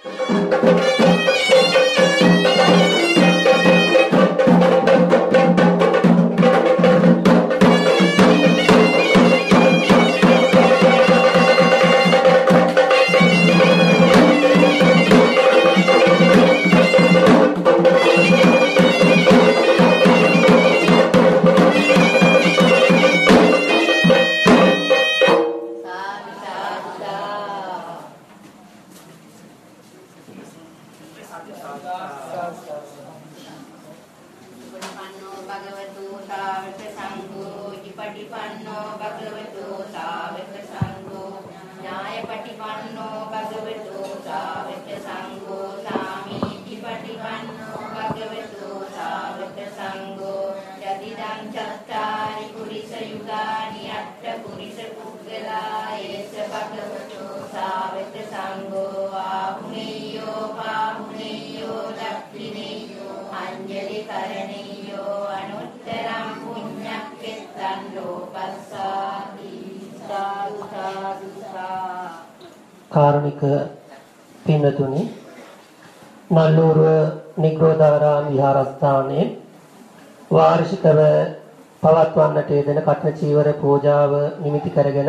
කාරුණික පින්වතුනි, නල්ලූරුව නිග්‍රෝධාරාම විහාරස්ථානයේ වාර්ෂිකව පවත්වන්නට යෙදෙන කඨින චීවර පූජාව නිමිති කරගෙන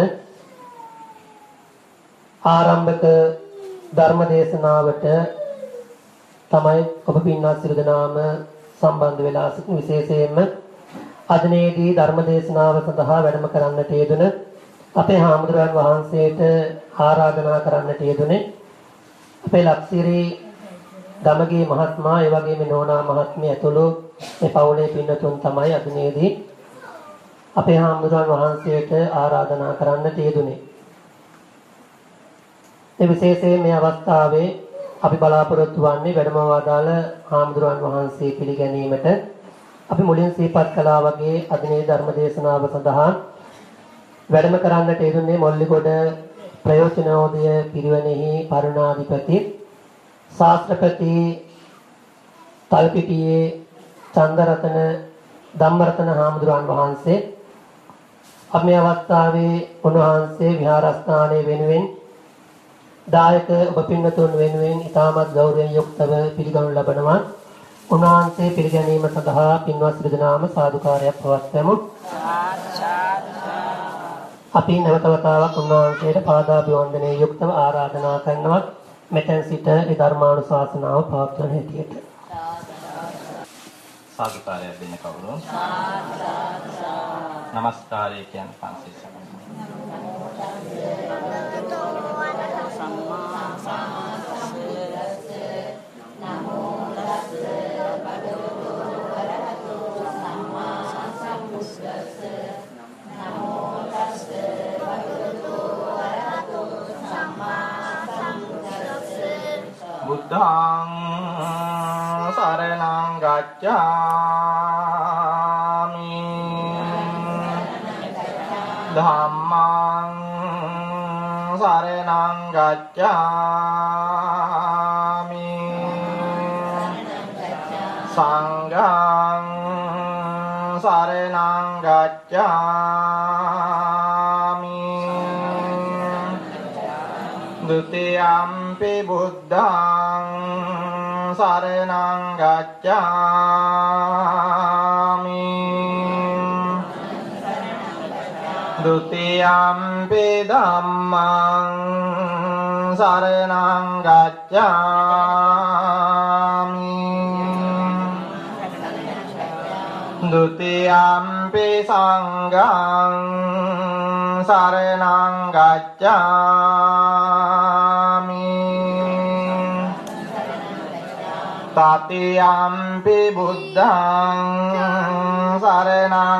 ආරම්භක ධර්ම දේශනාවට තමයි ඔබ පින්වත් සියලු දෙනාම සම්බන්ධ වෙලා සිටින. විශේෂයෙන්ම අදනේදී ධර්ම දේශනාව සඳහා වැඩම කරන්නට යෙදුන අපේ හාමුදුරුවන් වහන්සේට ආරාධනා කරන්නට යෙදුනේ අපේ ලක්සිරි දමගේ මහත්මයා, ඒ වගේම නෝනා මහත්මිය ඇතුළු මේ පවුලේ පින්නතුන් තමයි අදනේදී අපේ හාමුදුරුවන් වහන්සේට ආරාධනා කරන්නට යෙදුනේ. ඒ විශේෂයෙන් මේ අවස්ථාවේ අපි බලාපොරොත්තු වන්නේ වැඩම වදාළ හාමුදුරුවන් වහන්සේ පිළිගැනීමට අපි මුලින් සිහිපත් කළා වගේ අදනේ ධර්ම දේශනාව සඳහා වැඩම කරන්නට යෙදුනේ මොල්ලිගොඩ ප්‍රයෝජනෝදය පිරිවෙනෙහි පරුණාධිපති ශාස්ත්‍රපති තල්පිටියේ චන්දරතන ධම්මරතන හාමුදුරුවන් වහන්සේ. අපි මේ අවස්ථාවේ උන්වහන්සේ විහාරස්ථානයේ වෙනුවෙන් දායක ඔබ පින්වතුන් වෙනුවෙන් ඉතාමත් ගෞරවයෙන් යුක්තව පිළිගනු ලබනවා. උන්වහන්සේ පිළිගැනීම සඳහා පින්වත් සියලු දෙනාම සාදුකාරයක් පවත්වමු. අපි නැවත වතාවක් උන්වහන්සේට පාදාභිවන්දනයේ යුක්තව ආරාධනා කරනවා මෙතෙන් සිට ඒ ධර්මානුශාසනාව පවත්වන හැටියට. සාදුකාරයක් දෙන්න කවුරු? නමස්කාරය කියන්නේ පන්සිල් සමය. බුද්ධං සරණං ගච්ඡාමි ධම්මං සරණං ගච්ඡාමි සංඝං සරණං ගච්ඡාමි ဒုတိယံ පි බුද්ධං සරණං ගච්ඡාමි ဒုတိယံ පි ධම්මං සරණං ගච්ඡාමි ဒုတိယံ පි සංඝං සරණං ගච්ඡාමි තතියම්පි බුද්ධං සරණං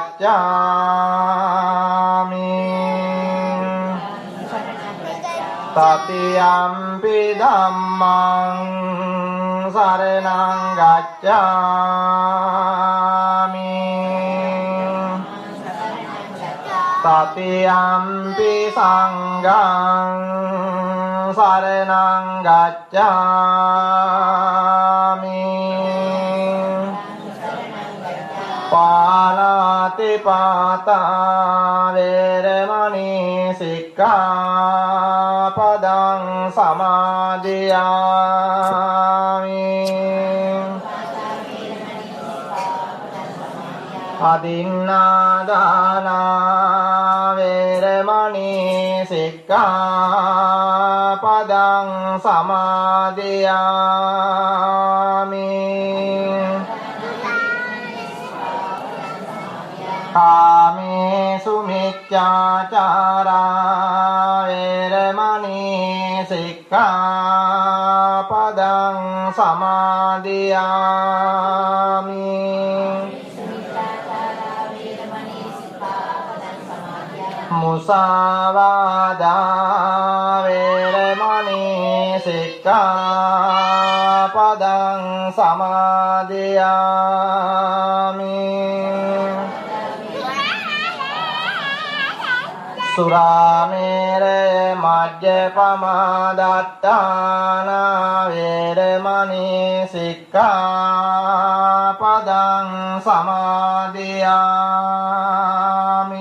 ගච්ඡාමි තතියම්පි ධම්මං සරණං ගච්ඡාමි තතියම්පි සංඝං සරණං ගච්ඡාමි පාණාති පාතා වේරමණී සික්ඛාපදං සමාදියාමි අදින්නාදානා වේරමණී සික්ඛාපදං සමාදියාමි කාමේසු මිච්ඡාචාරා වේරමණී සික්ඛාපදං සමාදියාමි මුසාවාදා වේරමණී සික්ඛාපදං සමාදියාමි සුරාමේරය මජ්ජපමාදත්තානා වේරමණී සික්ඛාපදං සමාදියාමි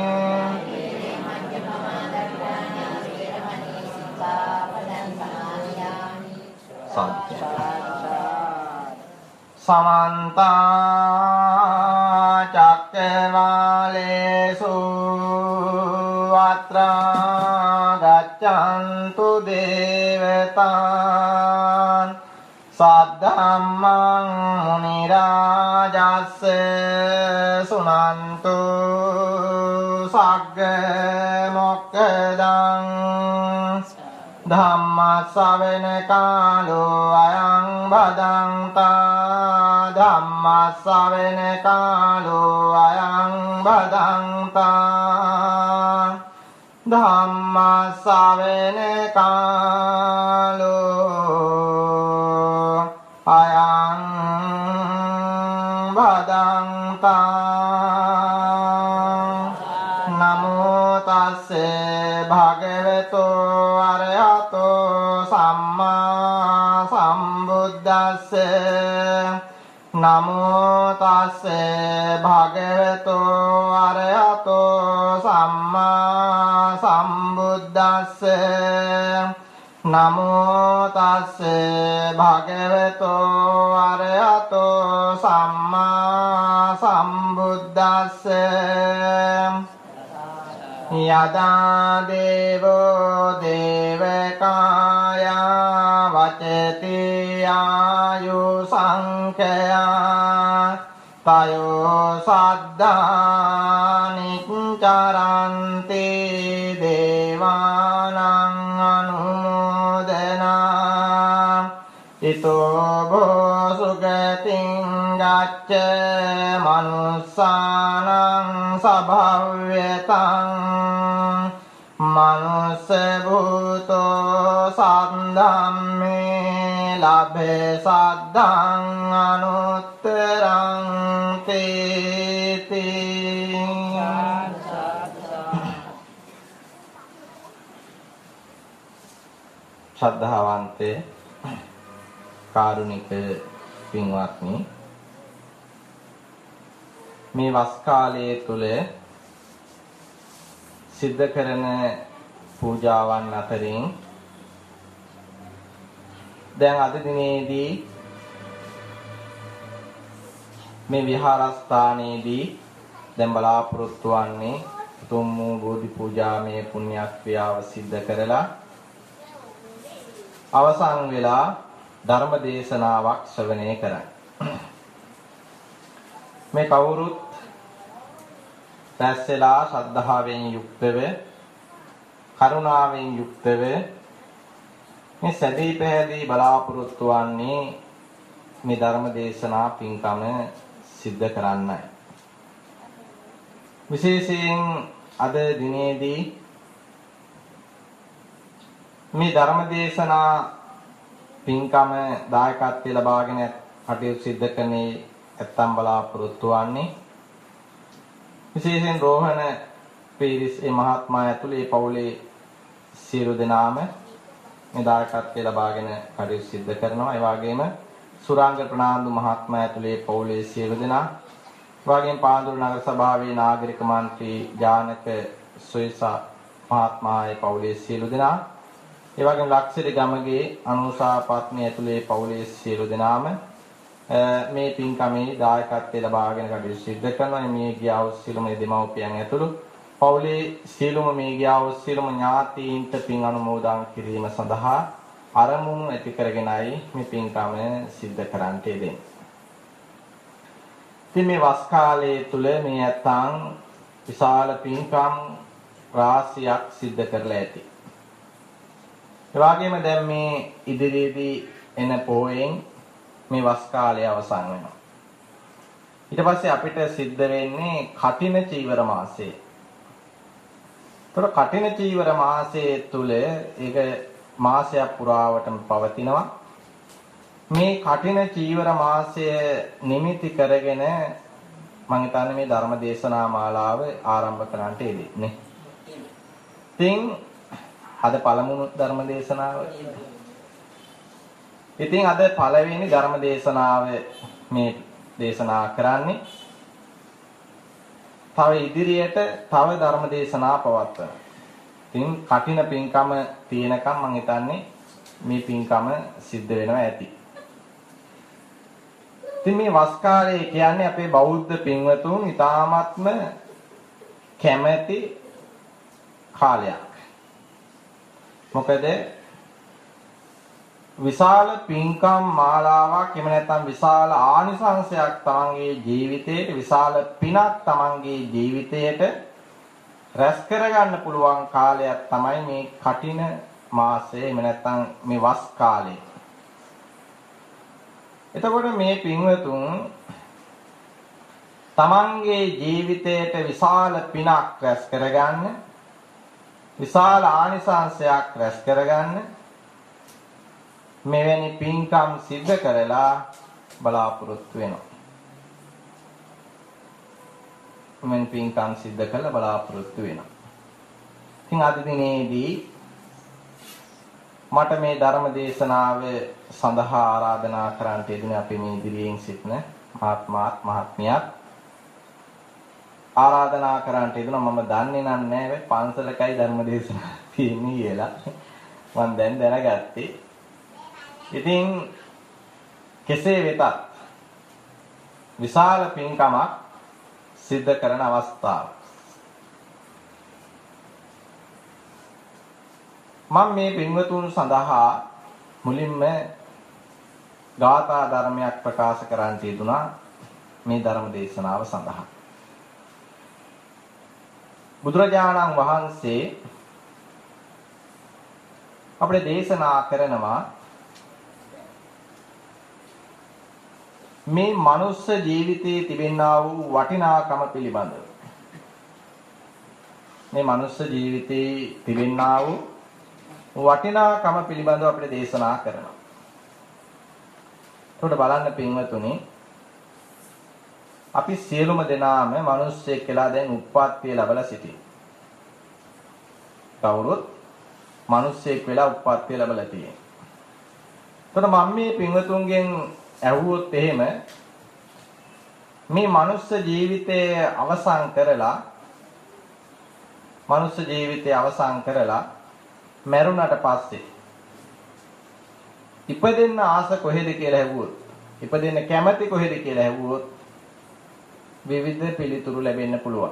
समन्ता चक्रवालेषु अत्र गच्छन्तु देवतान् सद्धम्मं मुनिराजस्य सुनन्तु सग्गमोक्खदं ධම්මස්සවෙන කාලෝ අයං බදන්තා ධම්මස්සවෙන කාලෝ අයං බදන්තා ධම්මස්සවෙන කාලෝ අයං බදන්තා නමෝ තස්සේ භගවතෝ සම්මා සම්බුද්දස්සේ නමෝ තස්සේ භගවතෝ අරහතෝ සම්මා සම්බුද්දස්සේ නමෝ තස්සේ භගවතෝ අරහතෝ සම්මා සම්බුද්දස්සේ යදා දේවෝ දේවකායා වචති ආයු සංඛයා තයෝ සද්ධානිච්චරන්ති දේවානං අනුමෝදනා ඉතෝ භෝ සුගතින් ගච්ඡ මනුස්සානං සභව්‍යතං මනුස්ස භූතෝ සද්ධම්මේ ලබ්භේ සද්ධං අනුත්තරං තේති ශ්‍රද්ධාවන්තේ කාරුණික පින්වත්නි මේ වස් කාලයේ තුල සිද්ධ කරන පූජාවන් අතරින් දැන් අද දිනේදී මේ විහාරස්ථානයේදී දැන් බලාපොරොත්තු වන්නේ උතුම් වූ බෝධි පූජාමය පුණ්‍ය ක්‍රියාව සිද්ධ කරලා අවසන් වෙලා ධර්ම දේශනාවක් ශ්‍රවණය කරන්න. මේ කවුරුත් රැස්ලා ශ්‍රද්ධාවෙන් යුක්තව කරුණාවෙන් යුක්තව මේ සැදී පැහැදී බලාපොරොත්තු වන්නේ මේ ධර්ම දේශනා පින්කම සිද්ධ කරන්නයි. විශේෂයෙන් අද දිනේදී මේ ධර්ම දේශනා පින්කම දායකත්වයේ ලබාගෙන කටයුතු සිද්ධ කරන්නේ ඇත්තම් බලාපොරොත්තු වන්නේ විශේෂයෙන් රෝහණ පීරිස් ඒ මහත්මයා ඇතුළේ පවුලේ සියලු දෙනාම මේ දායකත්වයේ ලබාගෙන කටයුතු සිද්ධ කරනවා. ඒ වගේම සුරංග ප්‍රනාන්දු මහත්මයා ඇතුළේ පවුලේ සියලු දෙනා, වගේම පාන්දුර නගර සභාවේ නාගරික මන්ත්‍රී ජානක සොයිසා මහත්මයාගේ පවුලේ සියලු දෙනා, ඒ වගේම ලක්ෂරි ගමගේ අනුසාපත්නිය ඇතුලේ පවුලේ සියලු දෙනාම මේ පින්කමේ දායකත්වයේ ලබාගෙන කටයුතු සිදු කරනවා. මේ ගියා වූ සියලුම දෙමව්පියන් ඇතුළු පවුලේ සියලුම මේ ගියා වූ සියලුම ඥාතීන්ට පින් අනුමෝදන් කිරීම සඳහා අරමුණු ඇති කරගෙනයි මේ පින්කම සිදු කරන්නට යෙදෙන්නේ. ඉතින් මේ වස් කාලයේ තුල මේ ඇත්තන් විශාල පින්කම් රාශියක් සිදු කරලා ඇති. ඒ වගේම දැන් මේ ඉදිරියේදී එන පොයෙන් මේ වස් කාලය අවසන් වෙනවා. ඊට පස්සේ අපිට සිද්ධ වෙන්නේ කටින චීවර මාසය. ඒතර කටින චීවර මාසයේ තුල ඒක මාසයක් පුරාවටම පවතිනවා. මේ කටින චීවර මාසය නිමිති කරගෙන මම හිතන්නේ මේ ධර්ම දේශනා මාලාව ආරම්භ කරන්නට යෙදෙන්නේ. ඉතින් අද පළමුණු ධර්ම දේශනාව. ඉතින් අද පළවෙනි ධර්ම දේශනාව මේ දේශනා කරන්නේ. තව ඉදිරියට තව ධර්ම දේශනා පවත්වනවා. ඉතින් කටින පින්කම තියෙනකම් මම හිතන්නේ මේ පින්කම සිද්ධ වෙනවා ඇති. ඉතින් මේ වස් කාලය කියන්නේ අපේ බෞද්ධ පින්වතුන් ඉතාමත්ම කැමැති කාලයක්. මොකද විශාල පින්කම් මාලාවක් එහෙම නැත්නම් විශාල ආනිසංශයක් තමන්ගේ ජීවිතයට විශාල පිනක් තමන්ගේ ජීවිතයට රැස් කරගන්න පුළුවන් කාලයක් තමයි මේ කටින මාසය එහෙම නැත්නම් මේ වස් කාලය. එතකොට මේ පින්වතුන් තමන්ගේ ජීවිතයට විශාල පිනක් රැස් කරගන්න විශාල ආනිසංශයක් රැස් කරගන්න මෙවැනි පින්කම් සිද්ධ කරලා බලාපොරොත්තු වෙනවා. මෙවැනි පින්කම් සිද්ධ කරලා බලාපොරොත්තු වෙනවා. ඉතින් අද දිනේදී මට මේ ධර්ම දේශනාව සඳහා ආරාධනා කරන්නට යෙදුනේ අපේ මේ ඉදිරියෙන් සිටින මහත්මාත් මහත්මියක් ආරාධනා කරන්නට යෙදුණා. මම දන්නේ නැහැ පන්සලකයි ධර්ම දේශනාව තියෙන්නේ කියලා. මම දැන් දැනගත්තේ. ඉතින් කෙසේ වෙතත් විශාල පින්කමක් සිද්ධ කරන අවස්ථාව. මම මේ පින්වතුන් සඳහා මුලින්ම ගාථා ධර්මයක් ප්‍රකාශ කරන්නට යෙදුණා මේ ධර්ම දේශනාව සඳහා. බුදුරජාණන් වහන්සේ අපිට දේශනා කරනවා මේ මනුස්ස ජීවිතයේ තිබෙනා වූ වටිනාකම පිළිබඳව. මේ මනුස්ස ජීවිතයේ තිබෙනා වූ වටිනාකම පිළිබඳව අපිට දේශනා කරනවා. ඒකට බලන්න පින්වතුනි අපි සියලුම දෙනාම මිනිස්සෙක් කියලා දැන් උප්පත්තිය ලැබලා සිටිනවා. කවුරුත් මිනිස්සෙක් වෙලා උප්පත්තිය ලැබලා තියෙනවා. ඒකට මම මේ පින්වතුන්ගෙන් ඇහුවොත් එහෙම මේ මනුස්ස ජීවිතය අවසන් කරලා මැරුණට පස්සේ ඉපදෙන්න ආස කොහෙද කියලා ඇහුවොත් ඉපදෙන්න කැමැති කොහෙද කියලා ඇහුවොත් විවිධ පිළිතුරු ලැබෙන්න පුළුවන්.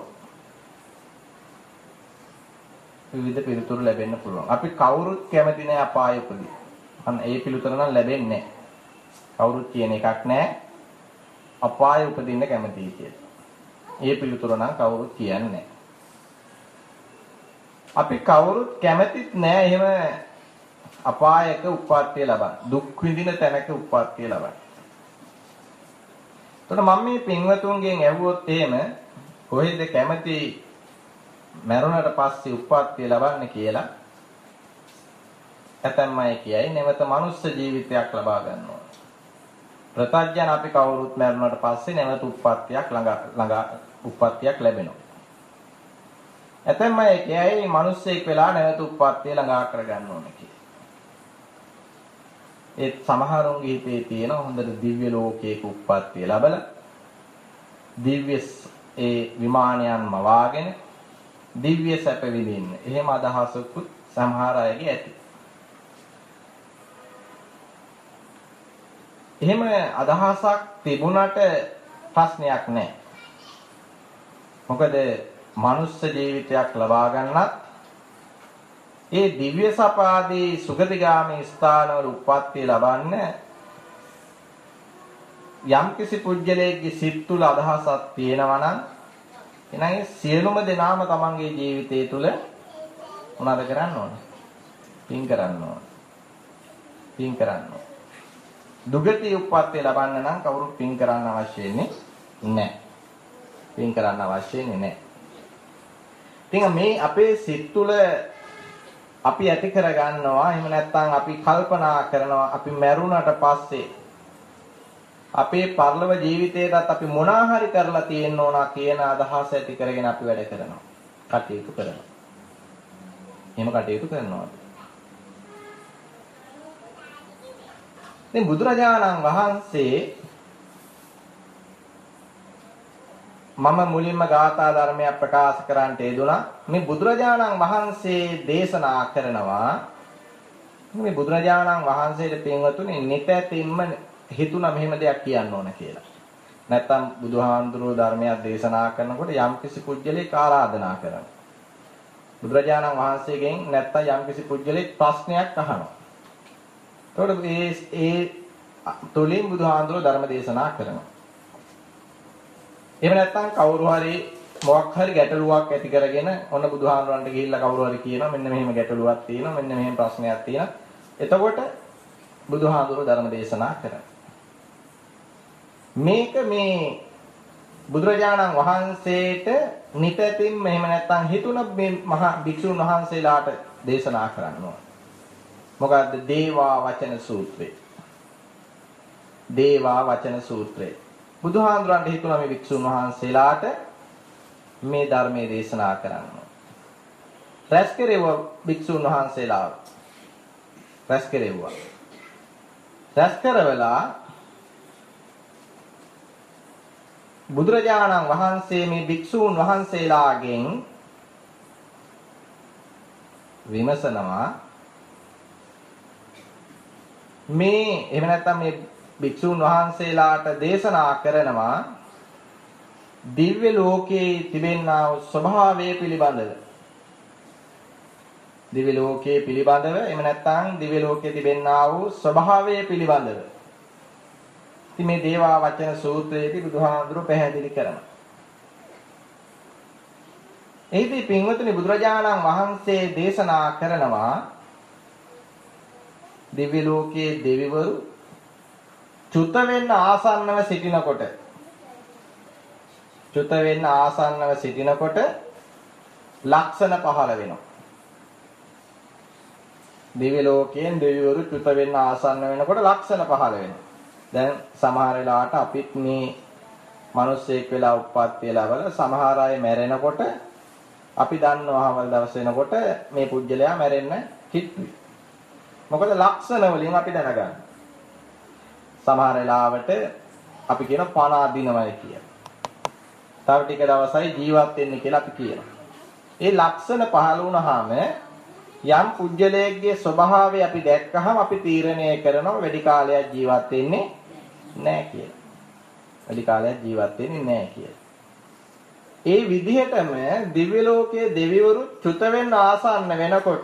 අපි කවුරුත් කැමති නැහැ අපාය උපදී. අන්න ඒ පිළිතුර නම් ලැබෙන්නේ නැහැ. කවුරුත් කියන එකක් නැහැ අපාය උපදින්න කැමතියි කියලා. ඒ පිළිතුර නම් කවුරුත් කියන්නේ නැහැ. අපි කවුරුත් කැමතිත් නැහැ එහෙම අපායක උප්පත්තිය ලබන්න. දුක් විඳින තැනක උප්පත්තිය ලබන්න. එතකොට මම මේ පින්වතුන්ගෙන් ඇහුවොත් එහෙම කොහෙද කැමති මරුණට පස්සේ උප්පත්තිය ලබන්න කියලා ඇතැම් අය කියයි නැවත මනුස්ස ජීවිතයක් ලබා ගන්නවා. ප්‍රත්‍යඥ අපි කවුරුත් මරුණට පස්සේ නැවත උප්පත්තියක් උප්පත්තියක් ලැබෙනවා. ඇතැම් අය කියයි මිනිස්සෙක් වෙලා නැවත උප්පත්තිය ළඟා කර ගන්න ඕනේ කියලා. ඒ සමහරුන්ගේ හිතේ තියෙන හොඳට දිව්‍ය ලෝකයක උප්පත්තිය ලැබලා දිව්‍ය ඒ විමානයන් මවාගෙන දිව්‍ය සැප විඳින්න. එහෙම අදහසකුත් සමහර අයගේ ඇති. එහෙම අදහසක් තිබුණට ප්‍රශ්නයක් නැහැ. මොකද මනුස්ස ජීවිතයක් ලබා ගන්නත් ඒ දිව්‍ය සපාදී සුගතිගාමී ස්ථානවල උප්පත්තිය ලබන්න යම්කිසි පුජ්‍යලයේ සිත් තුළ අදහසක් තියෙනවා නම් එහෙනම් ඒ සියලුම දෙනාම තමන්ගේ ජීවිතය තුළ මොනවද කරන්න ඕන? පින් කරන්න ඕන. පින් කරන්න ඕන. දුගති උප්පත්තිය ලබන්න නම් කවුරුත් පින් කරන්න අවශ්‍ය වෙන්නේ නැහැ. පින් කරන්න අවශ්‍ය වෙන්නේ නැහැ. ඉතින් මේ අපේ සිත් තුළ අපි ඇති කර ගන්නවා. එහෙම නැත්නම් අපි කල්පනා කරනවා අපි මැරුණට පස්සේ අපේ පරලොව ජීවිතේටත් අපි මොනාහරි කරලා තියෙන්න ඕන කියන අදහස ඇති කරගෙන අපි වැඩ කරනවා. කටයුතු කරනවා. එහෙම කටයුතු කරනවා. දැන් බුදුරජාණන් වහන්සේ මම මුලින්ම ගාථා ධර්මයක් ප්‍රකාශ කරන්නට යෙදුණා. මේ බුදුරජාණන් වහන්සේ දේශනා කරනවා මේ බුදුරජාණන් වහන්සේට පින්වතුනි නිතැතින්ම හිතුණා මෙහෙම දෙයක් කියන්න ඕන කියලා. නැත්තම් බුදුහාමුදුරුවෝ ධර්මයක් දේශනා කරනකොට යම්කිසි පුජ්‍යලෙක් ආරාධනා කරනවා. බුදුරජාණන් වහන්සේගෙන් නැත්තම් යම්කිසි පුජ්‍යලෙක් ප්‍රශ්නයක් අහනවා. එතකොට ඒ තුලින් බුදුහාමුදුරුවෝ ධර්ම දේශනා කරනවා. එහෙම නැත්තම් කවුරු හරි මොකක් හරි ගැටලුවක් ඇති කරගෙන ඔන්න බුදුහාමුදුරන්ට ගිහිල්ලා කවුරු හරි කියනවා මෙන්න මෙහෙම ගැටලුවක් තියෙනවා මෙන්න මෙහෙම ප්‍රශ්නයක් තියෙනවා. එතකොට බුදුහාමුදුරුවෝ ධර්ම දේශනා කරනවා. මේක මේ බුදුරජාණන් වහන්සේට නිතැතින්ම එහෙම නැත්තම් හිතුණ මේ මහා භික්ෂුන් වහන්සේලාට දේශනා කරනවා. මොකද්ද? දේවා වචන සූත්‍රය. දේවා වචන සූත්‍රය. බුදුහාමුදුරන්ට හිතුණා මේ භික්ෂුන් වහන්සේලාට මේ ධර්මයේ දේශනා කරන්න. රැස් කෙරෙව්වා භික්ෂුන් වහන්සේලාව. රැස් කෙරෙව්වා. රැස් කරවලා බුදුරජාණන් වහන්සේ මේ භික්ෂූන් වහන්සේලාගෙන් විමසනවා මේ එහෙම නැත්නම් මේ භික්ෂූන් වහන්සේලාට දේශනා කරනවා දිව්‍ය ලෝකයේ තිබෙනා වූ ස්වභාවය පිළිබඳව. දිව්‍ය ලෝකයේ පිළිබඳව එහෙම නැත්නම් දිව්‍ය ලෝකයේ තිබෙනා වූ ස්වභාවය පිළිබඳව. ඉතින් මේ දේවා වචන සූත්‍රයේදී බුදුහාමුදුරුවෝ පැහැදිලි කරනවා. එහිදී පින්වතුනි බුදුරජාණන් වහන්සේ දේශනා කරනවා දිව්‍ය ලෝකයේ දෙවිවරු චුත වෙන්න ආසන්නව සිටිනකොට ලක්ෂණ පහළ වෙනවා. දිව්‍ය ලෝකයෙන් දෙවිවරු චුත වෙන්න ආසන්න වෙනකොට ලක්ෂණ පහළ වෙනවා. දැන් සමහර වෙලාවට අපිත් මේ මිනිස්සෙක් වෙලා උප්පත්තිය ලැබලා සමහර අය මැරෙනකොට අපි දන්නවවල් දවස් වෙනකොට මේ පුජ්‍යලයා මැරෙන්න කිට්ටුයි. මොකද ලක්ෂණ වලින් අපි දැනගන්න. සමහර වෙලාවට අපි කියන පණ අදිනවයි කියලා. තව ටික දවසයි ජීවත් වෙන්න කියලා අපි කියනවා. ඒ ලක්ෂණ පහළ වුණාම යම් පුජ්‍යලයේගේ ස්වභාවය අපි දැක්කහම අපි තීරණය කරනවා වැඩි කාලයක් ජීවත් වෙන්නේ නැහැ කියලා. වැඩි කාලයක් ජීවත් වෙන්නේ නැහැ කියලා. ඒ විදිහටම දිව්‍ය ලෝකයේ දෙවිවරු චුත වෙන්න ආසන්න වෙනකොට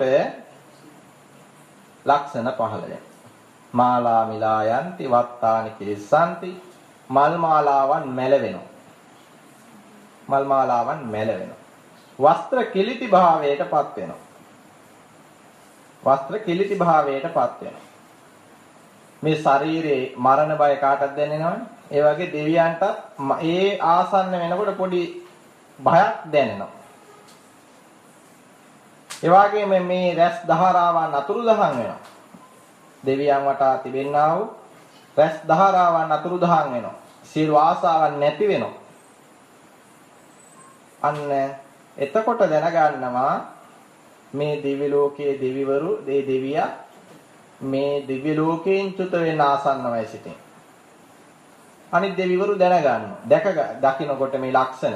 ලක්ෂණ පහළ වෙනවා. මාලා මිලා යන්ති වත්තානි කිරිසanti මල් මාලාවන් මැලවෙනවා. මල් මාලාවන් මැලවෙනවා. වස්ත්‍ර කිලිති භාවයටපත් වෙනවා. වස්ත්‍ර කිලිති භාවයටපත් වෙනවා. මේ ශරීරයේ මරණ බය කාටද දැනෙනවනේ? ඒ වගේ දෙවියන්ටත් ඒ ආසන්න වෙනකොට පොඩි භයක් දැනෙනවා. ඒ වගේම මේ රැස් දහරාවන් අතුරුදහන් වෙනවා. දෙවියන් වටා තිබෙනා වූ රැස් දහරාවන් අතුරුදහන් වෙනවා. සියලු ආසාවන් නැති වෙනවා. අන්න එතකොට දැනගන්නවා මේ දිව්‍ය ලෝකයේ දෙවිවරු දෙවියා මේ දිව්‍ය ලෝකයෙන් චුත වෙන්න ආසන්නවයි සිටින්. අනිත් දෙවිවරු දැනගන්නවා. දකින්නකොට මේ ලක්ෂණ.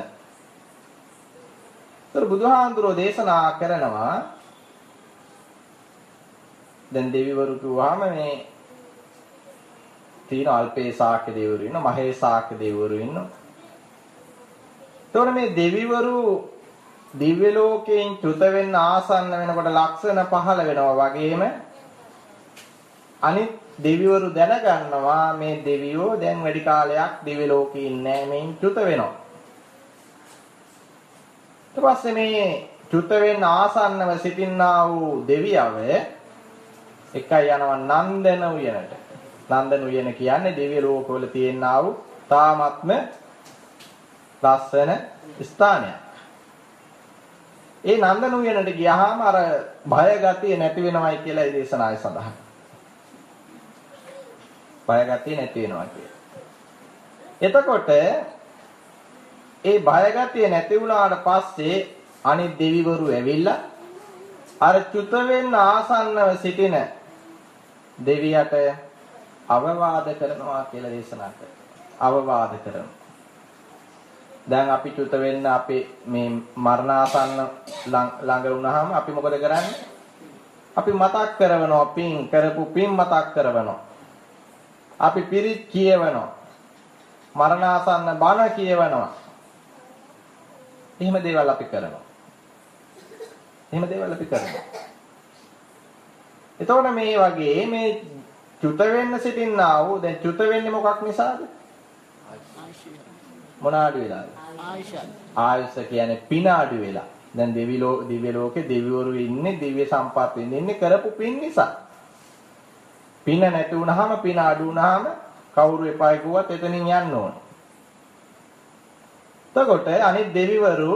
ඒතර බුදුහාඳුරෝ දේශනා කරනවා දැන් දෙවිවරු කිව්වහම මේ තියෙන අල්පේසාක්‍ය දෙවිවරු ඉන්නවා, මහේසාක්‍ය දෙවිවරු ඉන්නවා. එතකොට මේ දෙවිවරු දිව්‍ය ලෝකයෙන් චුත වෙන්න ආසන්න වෙනකොට ලක්ෂණ 15 වෙනවා වගේම අනිත් දෙවිවරු දැනගන්නවා මේ දෙවියෝ දැන් වැඩි කාලයක් දිව්‍ය ලෝකේ ඉන්නේ නැහැ, මේන් චුත වෙනවා. ඊට පස්සේ මේ චුත වෙන්න ආසන්නව සිටින්නා වූ දෙවියව එකයි යනවා නන්දන උයනට. නන්දන උයන කියන්නේ දිව්‍ය ලෝකවල තියෙනා වූ තාමත්ම ලස්සන ස්ථානයක්. ඒ නන්දන උයනට ගියාම අර භය ගතිය නැති වෙනවයි කියලා ඒ දේශනාවේ සඳහන්. භය ගතිය නැති වෙනවා කියලා. එතකොට ඒ භය ගතිය නැති වුණාට පස්සේ අනිත් දෙවිවරු ඇවිල්ලා අර චුත වෙන්න ආසන්නව සිටින දෙවියට අවවාද කරනවා කියලා දේශනා කරනවා. අවවාද කරනවා. දැන් අපි චුත වෙන්න අපි මේ මරණාසන්න ළඟ වුණාම අපි මොකද කරන්නේ? අපි මතක් කරවනවා පින් කරපු පින් මතක් කරවනවා. අපි පිරිත් කියවනවා. මරණාසන්න බණ කියවනවා. එහෙම දේවල් අපි කරනවා. එහෙම දේවල් අපි කරනවා. එතකොට මේ වගේ මේ චුත වෙන්න සිටින්නා වූ දැන් චුත වෙන්නේ මොකක් නිසාද? මොන අඩු වෙලාද? ආයුෂ කියන්නේ පින අඩු වෙලා. දැන් දිව්‍ය ලෝකේ දෙවිවරු ඉන්නේ දිව්‍ය සම්පත් ඉන්නේ කරපු පින් නිසා. පින නැති වුනහම පින අඩු වුනහම කවුරු එපායි කිව්වත් එතනින් යන්න ඕන. එතකොට අනිත් දෙවිවරු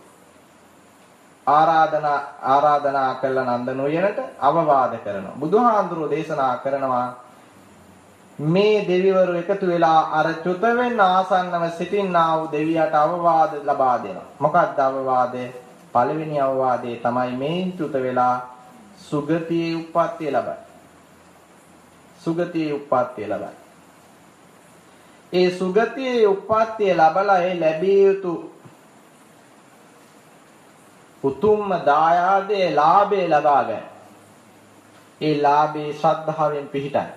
ආරාධනා කළ නන්දන උයනට අවවාද කරනවා. බුදුහාඳුරෝ දේශනා කරනවා මේ දෙවිවරු එකතු වෙලා අර චුත වෙන්න ආසන්නව සිටින්නා වූ දෙවියට අවවාද ලබා දෙනවා. මොකක්ද අවවාදේ? පළවෙනි අවවාදේ තමයි මේ චුත වෙලා සුගතියේ උප්පත්තිය ලබයි. සුගතියේ උප්පත්තිය ලබයි. ඒ සුගතියේ උප්පත්තිය ලබලා ඒ ලැබිය යුතු උතුම්ම දායාදේ ලාභේ ලබා ගන්න. ඒ ලාභේ ශ්‍රද්ධාවෙන් පිහිටයි.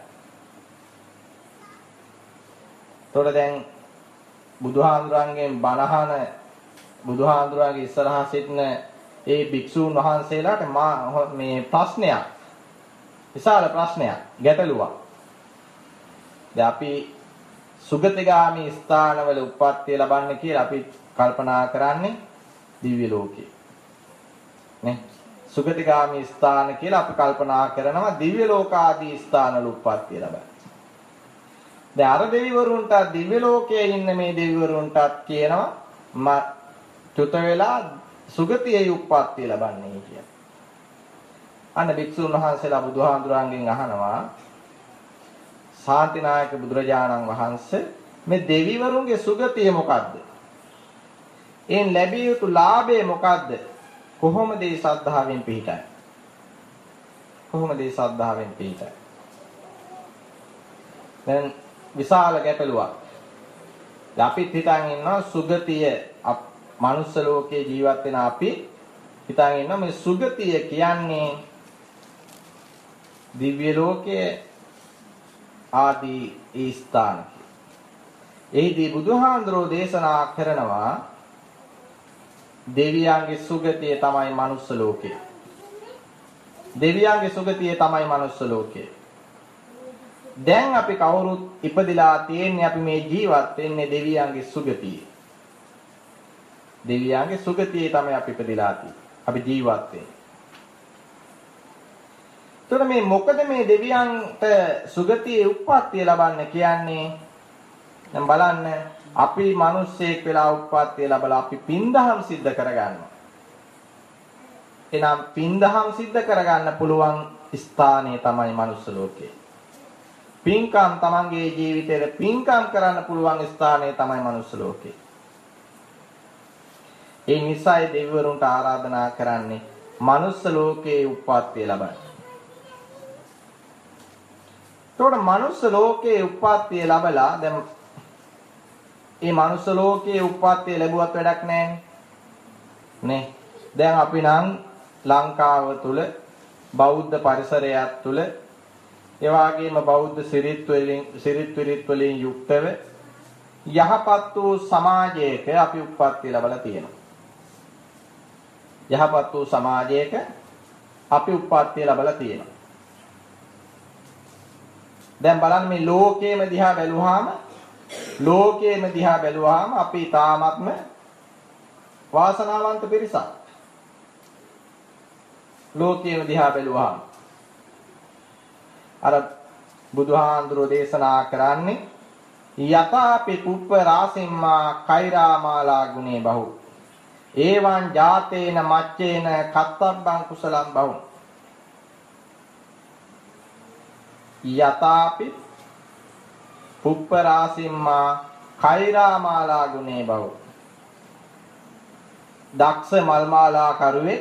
තොර දැන් බුදුහාඳුරන්ගෙන් බණහන බුදුහාඳුරන්ගේ ඉස්සරහා සිටින ඒ භික්ෂූන් වහන්සේලාට මේ ප්‍රශ්නයක් විශාල ප්‍රශ්නයක් ගැටලුවක්. දැන් අපි සුගතිගාමී ස්ථානවල උප්පත්තිය ලබන්නේ කියලා අපි කල්පනා කරන්නේ දිව්‍ය ලෝකේ. නේ සුගතිගාමී ස්ථාන කියලා අපි කල්පනා කරනවා දිව්‍ය ලෝකාදී ස්ථානවල උප්පත්තිය ලබන. දැන් අර දෙවිවරුන්ට දිව්‍ය ලෝකයේ ඉන්න මේ දෙවිවරුන්ටත් කියනවා චුත වෙලා සුගතියේ උප්පත්තිය ලබන්නේ කියලා. අන්න භික්ෂුන් වහන්සේලා බුදුහාඳුරන්ගෙන් අහනවා ශාන්තිනායක බුදුරජාණන් වහන්සේ මේ දෙවිවරුන්ගේ සුගතිය මොකද්ද? එන් ලැබිය යුතු ලාභය මොකද්ද? කොහොමද මේ ශ්‍රද්ධාවෙන් පිහිටන්නේ? කොහොමද මේ ශ්‍රද්ධාවෙන් පිහිටන්නේ? දැන් විශාල ගැටලුවක්. අපිත් හිතන් ඉන්නවා සුගතිය මනුස්ස ලෝකේ ජීවත් වෙන අපි හිතන් ඉන්නවා මේ සුගතිය කියන්නේ දිව්‍ය ලෝකයේ ආදී ඒ ස්ථාන. එහිදී බුදුහාඳුරෝ දේශනා කරනවා දෙවියන්ගේ සුගතිය තමයි මනුස්ස ලෝකය. දෙවියන්ගේ සුගතිය තමයි මනුස්ස ලෝකය. දැන් අපි කවුරුත් ඉපදිලා තියෙන්නේ අපි මේ ජීවත් වෙන්නේ දෙවියන්ගේ සුගතියේ. දෙවියන්ගේ සුගතියේ තමයි අපි ඉපදිලා තියෙන්නේ. අපි ජීවත් වෙන්නේ. එතකොට මේ මොකද මේ දෙවියන්ට සුගතියේ උප්පත්තිය ලබන්න කියන්නේ? දැන් බලන්න අපි මිනිස්සෙක් වෙලා උප්පත්තිය ලැබලා අපි පින්දහම් සිද්ධ කරගන්නවා. එනම් පින්දහම් සිද්ධ කරගන්න පුළුවන් ස්ථානය තමයි මනුස්ස ලෝකය. පින්කම් තමන්ගේ ජීවිතේට පින්කම් කරන්න පුළුවන් ස්ථානය තමයි මනුස්ස ලෝකය. ඒ නිසායි දෙවිවරුන්ට ආරාධනා කරන්නේ මනුස්ස ලෝකයේ උප්පත්තිය ලබන්න. එතකොට මනුස්ස ලෝකයේ උප්පත්තිය ලැබලා දැන් මේ මනුස්ස ලෝකයේ උප්පත්තිය ලැබුවත් වැඩක් නැහැ නේ. දැන් අපි නම් ලංකාව තුල බෞද්ධ පරිසරයක් තුල ඒ වගේම බෞද්ධ සිරිත් විරිත් වලින් යුක්තව යහපත් වූ සමාජයක අපි උප්පත්ති ලැබලා තියෙනවා. යහපත් වූ සමාජයක අපි උප්පත්ති ලැබලා තියෙනවා. දැන් බලන්න මේ ලෝකයේම දිහා බැලුවාම අපි තාමත්ම වාසනාවන්ත පිරිසක්. ලෝකයේම දිහා බැලුවාම අර බුදුහාඳුරෝ දේශනා කරන්නේ යතාපි පුප්ප රාසිම්මා කෛරාමාලා ගුණේ බහු ඒවං ජාතේන මච්චේන කත්තබ්බං කුසලං බහු යතාපි පුප්ප රාසිම්මා කෛරාමාලා ගුණේ බහු දක්ෂ මල්මාලා කරුවේ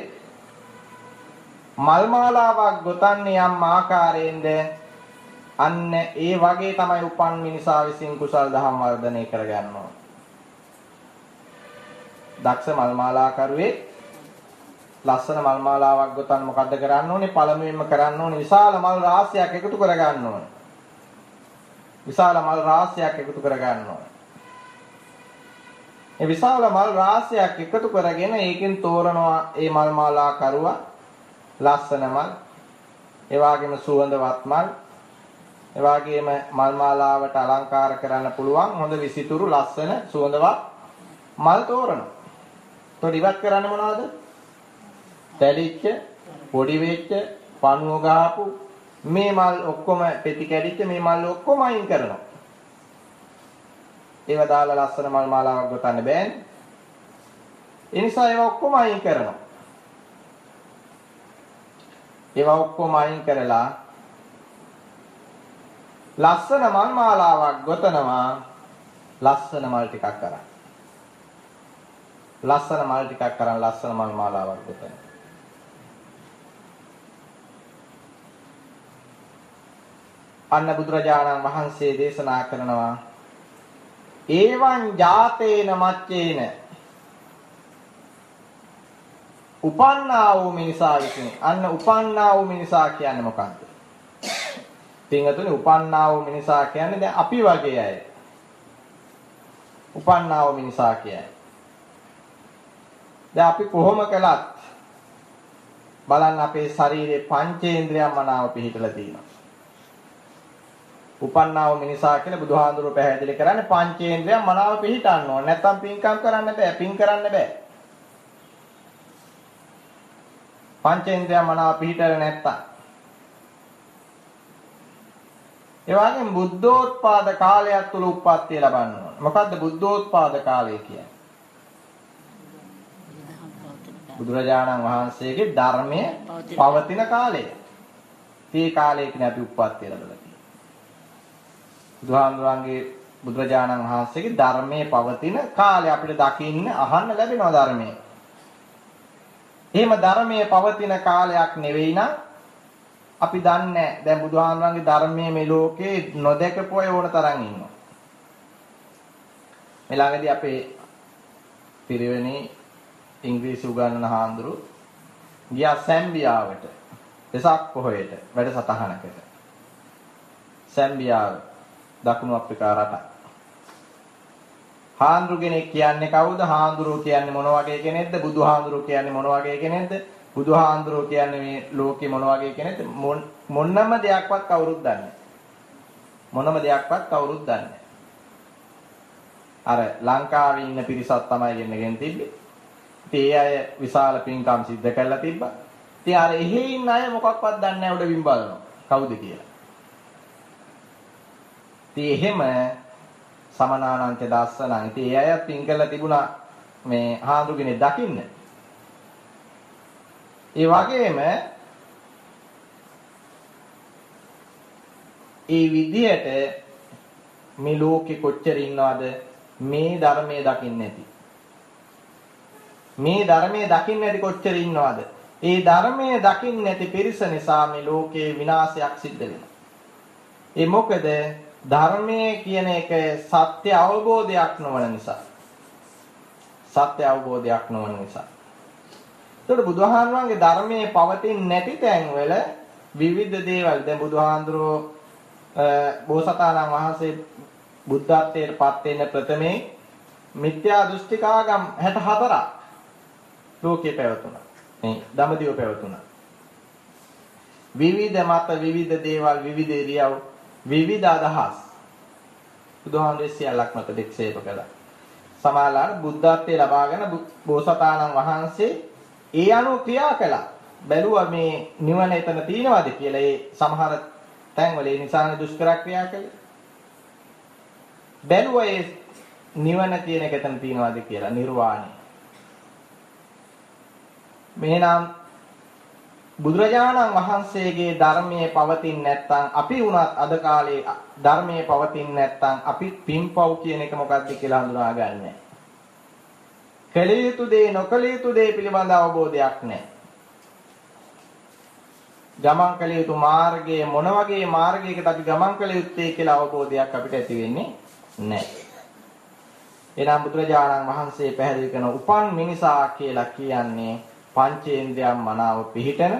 මල්මාලාවක් ගොතන්නේ යම් ආකාරයෙන්ද අන්න ඒ වගේ තමයි උපන් මිනිසා විසින් කුසල් දහම් වර්ධනය කරගන්න ඕන. දක්ෂ මල්මාලා කරුවේ ලස්සන මල්මාලාවක් ගොතන්න මොකද්ද කරන්න ඕනේ? පළමුවෙන්ම කරන්න ඕනේ විශාල මල් රාශියක් එකතු කරගන්න ඕනේ. විශාල මල් රාශියක් එකතු කරගන්න ඕනේ. ඒ විශාල මල් රාශියක් එකතු කරගෙන ඒකෙන් තෝරනවා ඒ මල්මාලා කරුවා ලස්සන මල්, ඒ වගේම සුවඳවත් මල්, ඒ වගේම මල් මාලාවට අලංකාර කරන්න පුළුවන් හොඳ විසිතුරු ලස්සන සුවඳවත් මල් තෝරනවා. તો ඉවත් කරන්නේ මොනවද? තැලිච්ච, පොඩි වෙච්ච, පණුව ගහපු මේ මල් ඔක්කොම පෙති කැඩිච්ච මේ මල් ඔක්කොම අයින් කරනවා. ඒව දාලා ලස්සන මල් මාලාවක් ගොතන්න බෑනේ. ඒ නිසා ඒව ඔක්කොම අයින් කරනවා. ඒවා ඔක්කොම අයින් කරලා ලස්සන මල් මාලාවක් ගොතනවා. ලස්සන මල් ටිකක් කරන්. ලස්සන මල් ටිකක් කරන් ලස්සන මල් මාලාවක් ගොතනවා. අන්න බුදුරජාණන් වහන්සේ දේශනා කරනවා ඒවං ජාතේන මච්චේන උපන්නා වූ මිනිසා විසින් අන්න උපන්නා වූ මිනිසා කියන්නේ මොකක්ද? පින්වතුනි උපන්නා වූ මිනිසා කියන්නේ දැන් අපි වගේ අය. උපන්නා වූ මිනිසා කියන්නේ. දැන් අපි කොහොම කළත් බලන්න අපේ ශරීරයේ පංචේන්ද්‍රයන් මනාව පිහිටලා තියෙනවා. උපන්නා වූ මිනිසා කියලා බුදුහාඳුරෝ පැහැදිලි කරන්නේ පංචේන්ද්‍රයන් මනාව පිහිටන්න ඕන. නැත්තම් පින්කම් කරන්න බෑ. පින් කරන්න බෑ. පංචේන්ද්‍රයන් මනාව පිහිටලා නැත්තම්. ඒ වගේම බුද්ධෝත්පාද කාලයක් තුල උප්පත්තිය ලබන්න ඕන. මොකද්ද බුද්ධෝත්පාද කාලය කියන්නේ? බුදුරජාණන් වහන්සේගේ ධර්මය පවතින කාලය. මේ කාලයේ කියන අපි උප්පත්තිය ලැබලා තියෙනවා. බුදුරජාණන් වහන්සේගේ ධර්මයේ පවතින කාලය අපිට දකින්න අහන්න ලැබෙනවා ධර්මයේ. එහෙම ධර්මයේ පවතින කාලයක් නෙවෙයි නම් අපි දන්නේ දැන් බුදුහාමුදුරන්ගේ ධර්මයේ මේ ලෝකේ නොදැකපු අය ඕන තරම් ඉන්නවා. මේ ළඟදී අපේ පිරිවෙනේ ඉංග්‍රීසි උගන්වන හාමුදුරු ගියා සැම්බියාවට වෙසක් පොහොයට වැඩසටහනකට. සැම්බියාව දකුණු අප්‍රිකා රටක්. හාමුදුරු කෙනෙක් කියන්නේ කවුද? හාමුදුරුවෝ කියන්නේ මොන වගේ කෙනෙක්ද? බුදුහාමුදුරුවෝ කියන්නේ මොන වගේ කෙනෙක්ද? බුදුහාමුදුරුවෝ කියන්නේ මේ ලෝකේ මොන වගේ කෙනෙක්ද? මොනම දෙයක්වත් කවුරුත් දන්නේ නැහැ. මොනම දෙයක්වත් කවුරුත් දන්නේ නැහැ. අර ලංකාවේ ඉන්න පිරිසක් තමයි ගෙන්නගෙන තිබ්බේ. ඉතින් ඒ අය විශාල පින්කම් සිද්ධ කරලා තිබ්බා. ඉතින් අර එහෙ ඉන්න අය මොකක්වත් දන්නේ නැහැ උඩ බිම් බලනවා. කවුද කියලා. ඉතින් එහෙම සමනානන්ත දස්සනන්. ඉතින් ඒ අය පින් කරලා තිබුණා මේ හාමුදුරුවනේ දකින්න. ඒ වගේම ඒ විදිහට මේ ලෝකෙ කොච්චර ඉන්නවද මේ ධර්මයේ දකින්න නැති. මේ ධර්මයේ දකින්න නැති කොච්චර ඉන්නවද? ඒ ධර්මයේ දකින්න නැති පිරිස නිසා මේ ලෝකේ විනාශයක් සිද්ධ වෙනවා. ඒ මොකද ධර්මයේ කියන එක සත්‍ය අවබෝධයක් නොවන නිසා. සත්‍ය අවබෝධයක් නොවන නිසා. ඒකට බුදුහාමුදුරන්ගේ ධර්මයේ පවතින නැති තැන්වල විවිධ දේවල් දැන් බුදුහාඳුරෝ බෝසතාණන් වහන්සේ බුද්ධත්වයට පත් වෙන ප්‍රථමේ මිත්‍යා දෘෂ්ටිකාගම් 64ක් ලෝකේ පැවතුණා. මේ දඹදිව පැවතුණා. විවිධ මත විවිධ දේවල් විවිධ ඉරියව් විවිධ අදහස් බුදුහාමුදුරේ සියල්ලක්ම ප්‍රතික්ෂේප කළා. සමාලාර බුද්ධත්වයේ ලබාගෙන බෝසතාණන් වහන්සේ ඒ අනුව ක්‍රියා කළා. බැලුවා මේ නිවන එතන තියෙනවද කියලා. ඒ සමහර තැන්වල ඒ නිසානේ දුෂ්කර ක්‍රියා කළේ. බැලුවා ඒ නිවන කියන එක එතන තියෙනවද කියලා නිර්වාණය. මෙහෙනම් බුදුරජාණන් වහන්සේගේ ධර්මයේ පවතින නැත්නම් අපි වුණත් අද කාලේ ධර්මයේ පවතින නැත්නම් අපි පින්පව් කියන එක මොකක්ද කියලා හඳුනා ගන්න නැහැ. කළ යුතු දේ නොකළ යුතු දේ පිළිබඳ අවබෝධයක් නැහැ. ගමන් කළ යුතු මාර්ගයේ මොන වගේ මාර්ගයකට අපි ගමන් කළ යුත්තේ කියලා අවබෝධයක් අපිට ඇති වෙන්නේ නැහැ. එනම් බුදුරජාණන් වහන්සේ පැහැදිලි කරන උපන් මිනිසා කියලා කියන්නේ පංචේන්ද්‍රයන් මනාව පිහිටන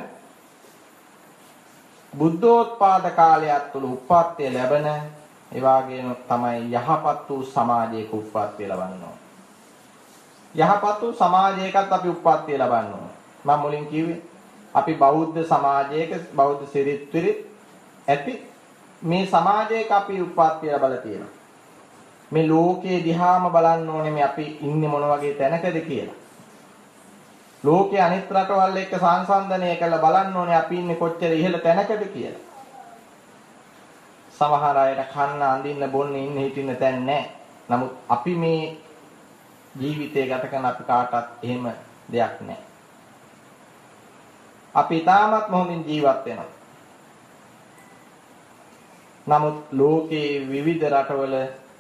බුද්ධෝත්පාද කාලයක් තුල උප්පත්තිය ලැබෙන ඒ වගේම තමයි යහපත් වූ සමාජයක උප්පත්තිය ලබනවා. යහපත් වූ සමාජයකත් අපි උප්පත්තිය ලබනවා. මම මුලින් කිව්වේ අපි බෞද්ධ සමාජයක බෞද්ධ සිරිත් විරිත් ඇති මේ සමාජයක අපි උප්පත්තිය ලබලා තියෙනවා. මේ ලෝකයේ දිහාම බලන්න ඕනේ මේ අපි ඉන්නේ මොන වගේ තැනකද කියලා. ලෝකයේ අනිත් රටවල් එක්ක සංසන්දනය කරලා බලන්න ඕනේ අපි ඉන්නේ කොච්චර ඉහළ තැනකද කියලා. සමහර අයට කන්න අඳින්න බොන්න ඉන්න හිටින්න තැන නැහැ. නමුත් අපි මේ ජීවිතය ගත කරන අපි කාටවත් එහෙම දෙයක් නැහැ. අපි තාමත් මොහොමින් ජීවත් වෙනවා. නමුත් ලෝකයේ විවිධ රටවල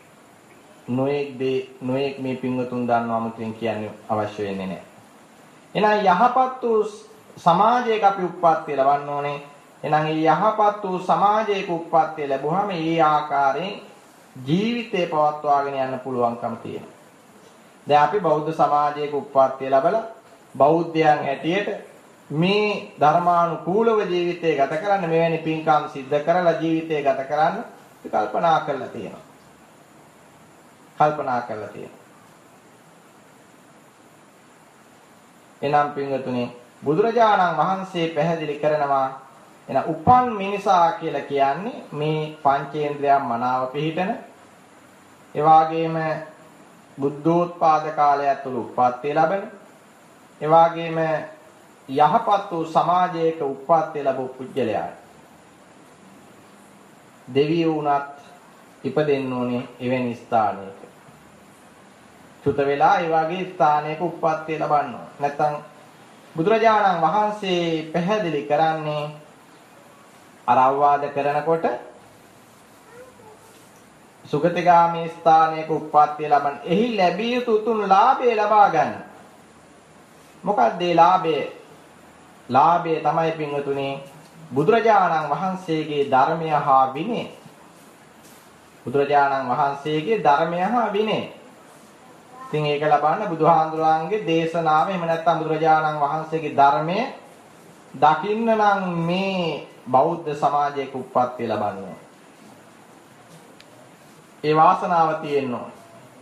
නොඑක් මේ පින්වතුන් දන්නවම කියන්නේ අවශ්‍ය වෙන්නේ නැහැ. එහෙනම් යහපත් වූ සමාජයක අපි උප්පත්තිය ලබන්න ඕනේ. එහෙනම් මේ යහපත් වූ සමාජයක උප්පත්තිය ලැබුවාම ඒ ආකාරයෙන් ජීවිතේ පවත්වාගෙන යන්න පුළුවන්කම තියෙනවා. දැන් අපි බෞද්ධ සමාජයක උප්පත්තිය ලැබලා බෞද්ධයන් හැටියට මේ ධර්මානුකූලව ජීවිතය ගත කරන්න මෙවැනි පින්කම් සිද්ධ කරලා ජීවිතය ගත කරන්න කල්පනා කරලා තියෙනවා. එනම් පින්වතුනි බුදුරජාණන් වහන්සේ පැහැදිලි කරනවා එන උපන් මිනිසා කියලා කියන්නේ මේ පංචේන්ද්‍රයන් මනාව පිහිටන ඒ වගේම බුද්ධෝත්පාද කාලය තුළ උප්පත්තිය ලැබෙන ඒ වගේම යහපත් වූ සමාජයක උප්පත්තිය ලැබු පුජ්‍යලයා දෙවියෝ උනත් ඉපදෙන්න ඕනේ එවැනි ස්ථානයක. චුත වෙලා ඒ වගේ ස්ථානයක උප්පත්තිය ලබන්න ඕන. නැත්නම් බුදුරජාණන් වහන්සේ පැහැදිලි කරන්නේ අර අවවාද කරනකොට සුගතිගාමී ස්ථානයක උප්පත්තිය ලබන එහි ලැබිය යුතු උතුම් ලාභය ලබා ගන්න. මොකක්ද ඒ ලාභය? ලාභය තමයි පින්වතුනි බුදුරජාණන් වහන්සේගේ ධර්මය හා විනය. බුදුරජාණන් වහන්සේගේ ධර්මය හා විනය. ඉතින් ඒක ලබන්න බුදුහාඳුරන්ගේ දේශනාව එහෙම නැත්නම් බුදුරජාණන් වහන්සේගේ ධර්මය දකින්න නම් මේ බෞද්ධ සමාජයක උප්පත්තිය ලබන්න ඕන. ඒ වාසනාව තියෙන්න ඕන.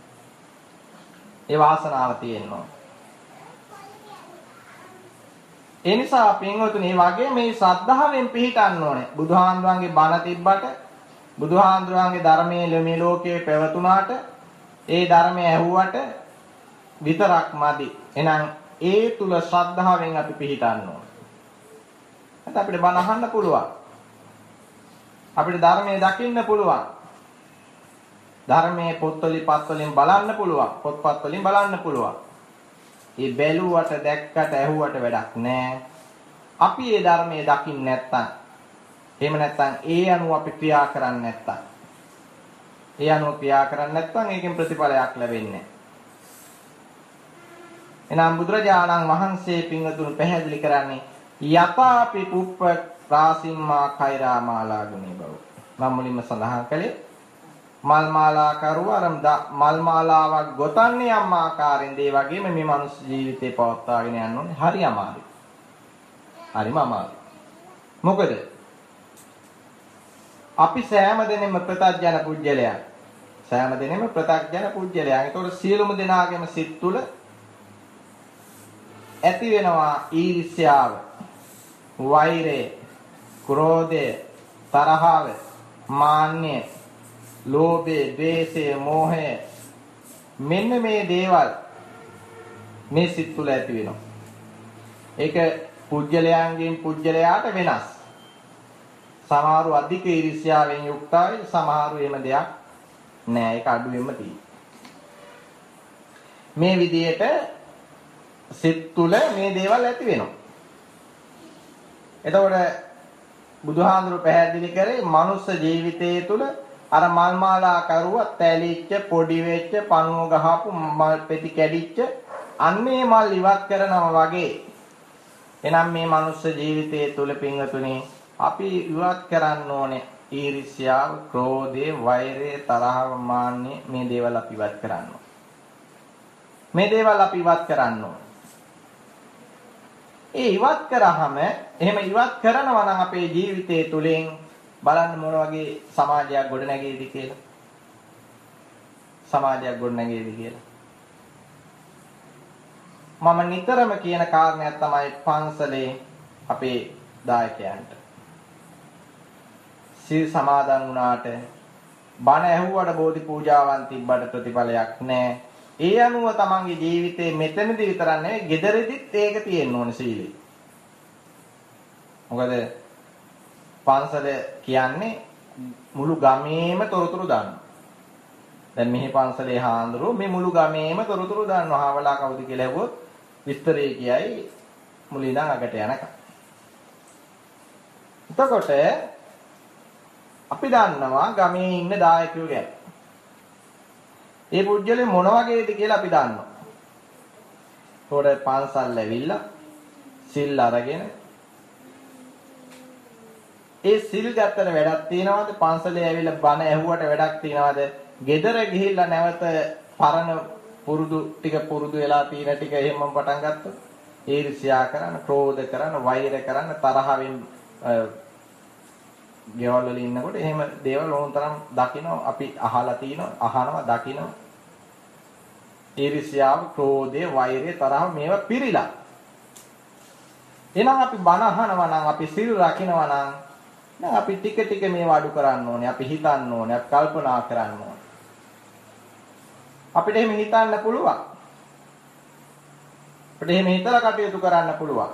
ඒ නිසා පින්වතුනි මේ වගේ මේ ශ්‍රද්ධාවෙන් පිහිටන්න ඕනේ. බුදුහාඳුරන්ගේ බණ තිබ්බට බුදුහාඳුරන්ගේ ධර්මයේ මේ ලෝකයේ පැවතුනාට ඒ ධර්මය ඇහුවට විතරක් මදි. එහෙනම් ඒ තුල ශ්‍රද්ධාවෙන් අපි පිහිටන්න ඕන. නැත්නම් අපිට බණ අහන්න පුළුවන්. අපිට ධර්මයේ දකින්න පුළුවන්. ධර්මයේ පොත්පත් වලින් බලන්න පුළුවන්. ඒ බැලුවට දැක්කට ඇහුවට වැඩක් නැහැ. අපි ඒ ධර්මයේ දකින්න නැත්නම් එහෙම නැත්නම් ඒ අනුව අපි ක්‍රියා කරන්නේ නැත්නම් ඒකෙන් ප්‍රතිඵලයක් ලැබෙන්නේ නැහැ. එනම් බුදුරජාණන් වහන්සේ පින්වතුන් පැහැදිලි කරන්නේ යතාපි පුප්ප රාසිම්මා කෛරාමාලා ගුණේ බව. මම මුලින්ම සඳහන් කළේ මල් මාලා කරුවරම් මල් මාලාවක් ගොතන්නේ යම් ආකාරයෙන්ද ඒ වගේම මේ මනුස්ස ජීවිතේ පවත්වාගෙන යන්න ඕනේ. හරි අමාරුයි. මොකද අපි සෑම දිනෙම ප්‍රත්‍යඥ පුජ්‍යලයන්. සෑම දිනෙම ප්‍රත්‍යඥ පුජ්‍යලයන්. ඒතකොට සියලුම දෙනාගේම සිත් තුළ ඇති වෙනවා ඊර්ෂ්‍යාව, වෛරය, ක්‍රෝධය, තරහව, මාන්නය, ලෝභය, ද්වේෂය, මෝහය. මෙන්න මේ දේවල් මේ සිත් තුළ ඇති වෙනවා. ඒක පුජ්‍යලයන්ගෙන් පුජ්‍යලයාට වෙනස්. සමහරු අධික ඊර්ෂ්‍යාවෙන් යුක්තයි, සමහරු එහෙම දෙයක් නෑ. ඒක අඩුවෙන්ම තියෙනවා. මේ විදිහට සිත් තුළ මේ දේවල් ඇති වෙනවා. එතකොට බුදුහාඳුරු පැහැදිලි කරේ මනුස්ස ජීවිතයේ තුල අර මල් මාලා කරුවත් තැලිච්ච පොඩි වෙච්ච පණුව ගහපු මල් පෙති කැඩිච්ච අන්නේ මල් ඉවත් කරනවා වගේ. එනම් මේ මනුස්ස ජීවිතයේ තුල පින්වතුනි අපි ඉවත් කරන්න ඕනේ ඊර්ෂ්‍යාව, ක්‍රෝධය, වෛරය, තරහව, මාන්නය මේ දේවල් අපි ඉවත් කරන්න ඕනේ. මේ දේවල් අපි ඉවත් කරන්න ඕනේ. ඒ ඉවත් කරාම එහෙම ඉවත් කරනවා නම් අපේ ජීවිතයේ තුලින් බලන්න මොන වගේ සමාජයක් ගොඩනැගෙයිද කියලා. සමාජයක් ගොඩනැගෙයිද කියලා. මම නිතරම කියන කාරණයක් තමයි පන්සලේ අපේ දායකයන්ට සීල් සමාදන් වුණාට බණ ඇහුවට බෝධි පූජාවන් තිබ්බට ප්‍රතිඵලයක් නැහැ. ඒ අනුව තමන්ගේ ජීවිතේ මෙතනදී විතරක් නෙවෙයි ගෙදරදිත් ඒක තියෙන්න ඕනේ සීලය. මොකද පන්සල කියන්නේ මුළු ගමේම තොරතුරු දානවා. දැන් මෙහි පන්සලේ හාමුදුරුවෝ මේ මුළු ගමේම තොරතුරු දානවා. හාවලා කවුද කියලා ඇහුවොත් විස්තරේ කියයි මුලින් ඉඳන් අගට යනකම්. එතකොට අපි දන්නවා ගමේ ඉන්න දායකයෝ ගැන. ඒ පුජ්‍යලේ මොන වගේද කියලා අපි දන්නවා. ඒකට පන්සල් ඇවිල්ලා සිල් අරගෙන ඒ සිල් ගත්තට වැඩක් තියනවද? පන්සලේ ඇවිල්ලා බණ ඇහුවට වැඩක් තියනවද? ගෙදර ගිහිල්ලා නැවත පරණ පුරුදු ටික පුරුදු වෙලා තියෙන ටික එහෙමම පටන් ගත්තොත් ඊර්ෂ්‍යා කරන, ක්‍රෝධ කරන, වෛර කරන, තරහින් ගෙවල් වල ඉන්නකොට එහෙම දේවල් ඕනතරම් දකින්න අපි අහලා තිනවා, අහනවා, දකිනවා. ඊර්ෂ්‍යාව, ක්‍රෝධය, වෛරය, තරහ මේවා පිරීලා. එහෙනම් අපි බණ අහනවා නම්, අපි සිල් රකින්නවා නම් අපි ටික ටික මේවා අඩු කරන්න ඕනේ. අපි හිතන්න ඕනේ, අපි කල්පනා කරන්න ඕනේ. අපිට එහෙම හිතන්න පුළුවන්. අපිට එහෙම හිතලා කටයුතු කරන්න පුළුවන්.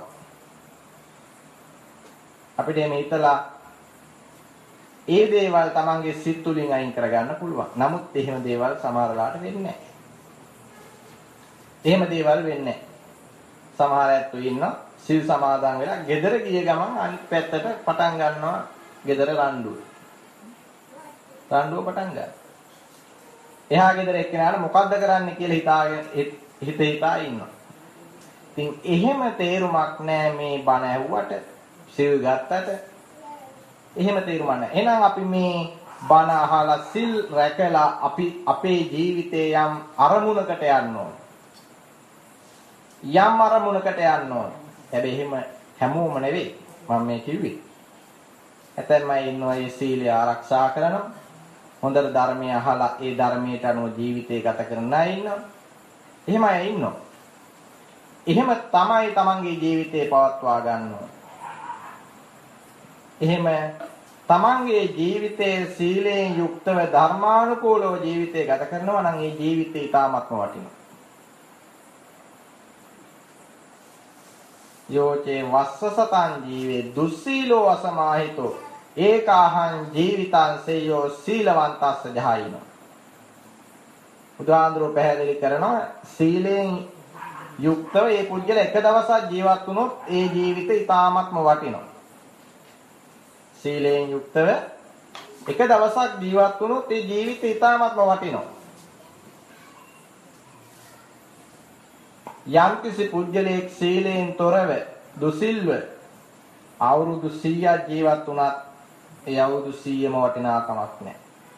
අපිට එහෙම හිතලා ඒ දේවල් තමන්ගේ සිත් තුළින් අයින් කරගන්න පුළුවන්. නමුත් එහෙම දේවල් සමහරලාට වෙන්නේ නැහැ. එහෙම දේවල් වෙන්නේ නැහැ. සමහර ඇත්තෝ ඉන්නවා සිල් සමාදන් වෙලා ගෙදර ගිය ගමන් අනිත් පැත්තට පටන් ගන්නවා ගෙදර රණ්ඩුව. රණ්ඩුව පටන් ගන්නවා. එහා ගෙදර එක්කෙනාට මොකද්ද කරන්න කියලා හිතා ඉන්නවා. ඉතින් එහෙම තේරුමක් නැහැ මේ බණ ඇහුවට, සිල් ගත්තට. එහෙම තේරුමක් නැහැ. එහෙනම් අපි මේ බණ අහලා සිල් රැකලා අපි අපේ ජීවිතේ යම් අරමුණකට යන්න ඕන. යම් අරමුණකට යන්න ඕන. හැබැයි එහෙම හැමෝම නෙවෙයි මම මේ කිව්වේ. ඇතැම්ම ඉන්නවා මේ සීලය ආරක්ෂා කරනවා. හොඳට ධර්මය අහලා ඒ ධර්මයට අනුව ජීවිතය ගත කරන අය ඉන්නවා. එහෙම අය ඉන්නවා. එහෙම තමයි තමන්ගේ ජීවිතේ පවත්වා ගන්න ඕන. එහෙම තමන්ගේ ජීවිතයේ සීලයෙන් යුක්තව ධර්මානුකූලව ජීවිතය ගත කරනවා නම් ඒ ජීවිතය ඉතාමත්ම වටිනවා. යෝචේ වස්සසතං ජීවේ දුස්සීලෝ අසමාහිතෝ ඒකාහං ජීවිතං සේයෝ සීලවන්තස්ස ජහයිනෝ. බුදුහාඳුරෝ පැහැදිලි කරනවා සීලයෙන් යුක්තව ඒ පුජ්‍යල එක දවසක් ජීවත් වුණොත් ඒ ජීවිතය ඉතාමත්ම වටිනවා. සීලයෙන් යුක්තව එක දවසක් ජීවත් වුණොත් ඒ ජීවිතය ඉතාමත්ම වටිනවා. යම්කිසි පුජ්‍යලයක් සීලයෙන් තොරව දුසිල්ව අවුරුදු 100ක් ජීවත් වුණත් ඒ අවුරුදු 100ම වටිනාකමක් නැහැ.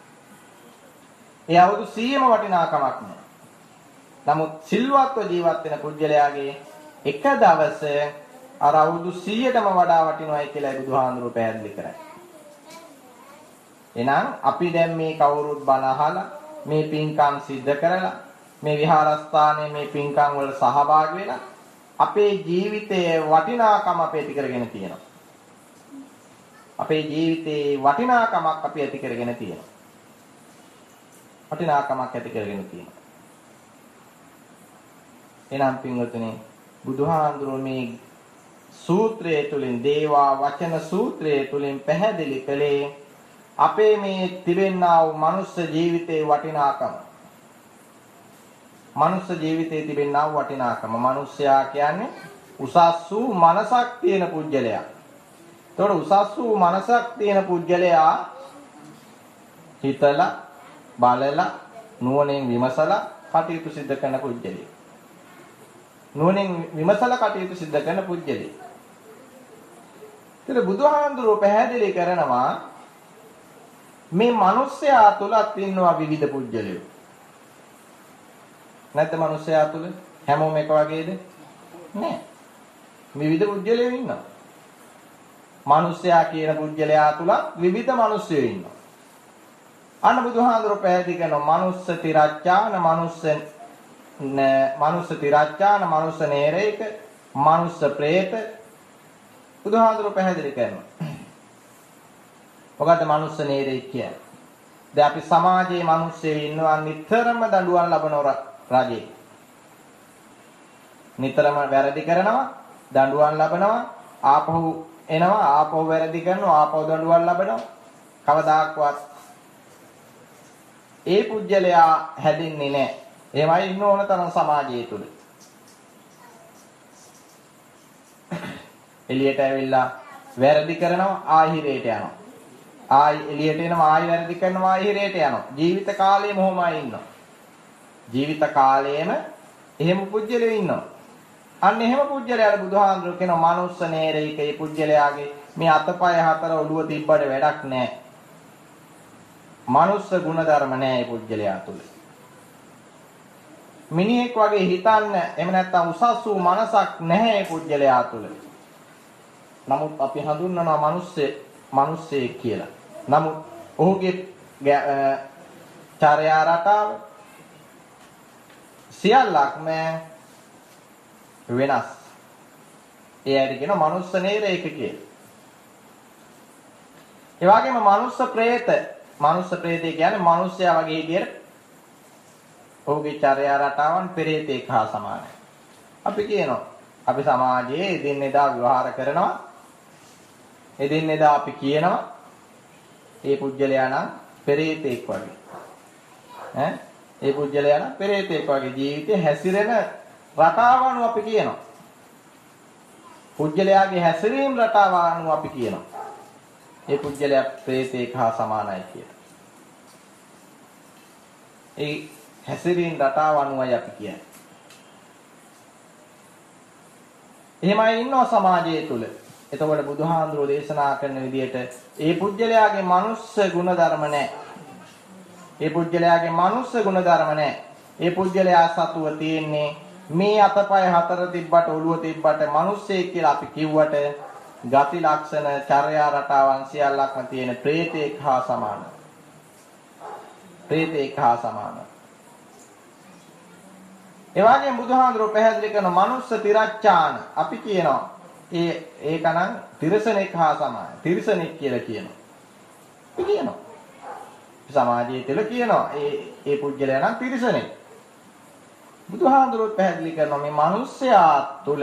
ඒ අවුරුදු 100ම වටිනාකමක් නැහැ. නමුත් සිල්වත්ව ජීවත් වෙන පුජ්‍යලයාගේ එක දවස අර අවුරුදු 100ටම වඩා වටිනවායි කියලා බුදුහාඳුරු පැහැදිලි කරයි. එහෙනම් අපි දැන් මේ කවුරුත් බණ අහලා මේ පින්කම් සිද්ධ කරලා මේ විහාරස්ථානයේ මේ පින්කම් වල සහභාගී වෙලා අපේ ජීවිතයේ වටිනාකම අපි ඇති කරගෙන තියෙනවා. අපේ ජීවිතේ වටිනාකමක් අපි ඇති කරගෙන තියෙනවා. වටිනාකමක් ඇති කරගෙන තියෙනවා. එනම් පින්වතුනි බුදුහාඳුරෝ මේ සූත්‍රයේ තුලින් දේවා වචන සූත්‍රයේ තුලින් පැහැදිලි කළේ අපේ මේ තිබෙනා වූ මනුස්ස ජීවිතේ වටිනාකම. මනුස්ස ජීවිතේ තිබෙනා වූ වටිනාකම. මනුස්සයා කියන්නේ උසස් වූ මනසක් තියෙන පුජ්‍යලයක්. ඒතකොට උසස් වූ මනසක් තියෙන පුජ්‍යලයා හිතලා බලලා නුවණින් විමසලා කටයුතු සිද්ධ කරන පුජ්‍යලෙක්. නුවණින් විමසලා කටයුතු සිද්ධ කරන පුජ්‍යලෙක්. ඒතර බුදුහාඳුරෝ පැහැදිලි කරනවා මේ මිනිස්යා තුලත් ඉන්නවා විවිධ පුජ්‍යලයෝ. නැත්නම් මිනිස්යා තුල හැමෝම එක වගේද? නෑ. විවිධ පුජ්‍යලයෝ ඉන්නවා. මිනිස්යා කියන පුජ්‍යලයා තුල විවිධ මිනිස්සුයෝ ඉන්නවා. අන්න බුදුහාඳුරෝ පැහැදිලි කරනවා මනුස්ස තිරච්ඡාන මනුස්ස තිරච්ඡාන මනුස්ස නේරේක මනුස්ස പ്രേත බුදුහාඳුරෝ පැහැදිලි කරනවා. මොකද්ද මනුස්ස නේරේක කියන්නේ? දැන් අපි සමාජයේ මිනිස්සු ඉන්නවා නිතරම දඬුවම් ලබන රජේ. නිතරම වැරදි කරනවා දඬුවම් ලබනවා ආපහු එනවා ආපහු වැරදි කරනවා ආපහු දඬුවම් ලබනවා. කවදාක්වත් ඒ පුජ්‍යලයා හැදින්නේ නැහැ. එහෙමයි ඉන්න ඕන තරම් සමාජය තුල. එළියට ඇවිල්ලා වැරදි කරනවා ආහිරයට යනවා. ආයි එළියට එනවා ආයි වැරදි කරනවා ආහිරයට යනවා. ජීවිත කාලයම ඔහොමයි ඉන්නවා. ජීවිත කාලයේම එහෙම පුජ්‍යලෙ ඉන්නවා. අන්න එහෙම පුජ්‍යලයාට බුදුහාඳුර කියනවා මනුස්ස නේරේක ඒ පුජ්‍යලයාගේ මේ අතපය හතර ඔළුව තිබ්බට වැඩක් නැහැ. මනුස්ස ගුණධර්ම නැහැ ඒ පුජ්‍යලයා තුල. මිනිහෙක් වගේ හිතන්න එහෙම නැත්නම් උසස් වූ මනසක් නැහැ ඒ පුජ්‍යලයා තුල. නමුත් අපි හඳුන්වනවා මිනිස්සෙක් කියලා. නමුත් ඔහුගේ චර්යා රටාව සියල්ලක්ම වෙනස්. ඒ ඇයි කියන මනුස්ස නේරේක කියලා. ඒ වගේම මනුස්ස പ്രേත මනුස්ස പ്രേතය කියන්නේ මිනිස්සයා වගේ විදියට ඔහුගේ චර්යා රටාවන් පෙරේතෙක් හා සමානයි. අපි කියනවා අපි සමාජයේ එදිනෙදා විවහාර කරනවා. එදිනෙදා අපි කියනවා ඒ පුජ්‍යලයා නම් පෙරේතෙක් වගේ. ඒ පුජ්‍යලයා නම් පෙරේතෙක් වගේ ජීවිතේ හැසිරෙන රටාව අනුව අපි කියනවා. පුජ්‍යලයාගේ හැසිරීම රටාව අනුව අපි කියනවා. ඒ පුජ්‍යලයා ප්‍රේතෙක් හා සමානයි කියලා. ඒ හැසිරීම රටාව අනුවයි අපි කියන්නේ. එහෙමයි ඉන්නවා සමාජය තුල. එතකොට බුදුහාඳුරෝ දේශනා කරන විදිහට ඒ පුජ්‍යලයාගේ මනුස්ස ගුණධර්ම නැහැ. ඒ පුජ්‍යලයාගේ මනුස්ස ගුණධර්ම නැහැ. ඒ පුජ්‍යලයා සතුව තියෙන්නේ මේ අතපය හතර තිබ්බට ඔළුව තිබ්බට මිනිස්සෙක් කියලා අපි කිව්වට ගති ලක්ෂණ චර්යා රටාවන් සියල්ලක්ම තියෙන ප්‍රේතෙක් හා සමානයි. ප්‍රේතෙක් හා සමානයි. ඒ වගේම බුදුහාඳුරෝ පැහැදිලි කරන මනුස්ස තිරච්ඡාන අපි කියනවා ඒකනම් තිරසනෙක් හා සමානයි. තිරසනෙක් කියලා කියනවා. අපි කියනවා. සමාජයේ තුල කියනවා ඒ පුජ්‍යලයා නම් තිරසනෙක්. බුදුහාඳුරෝ පැහැදිලි කරනවා මේ මිනිස්යා තුල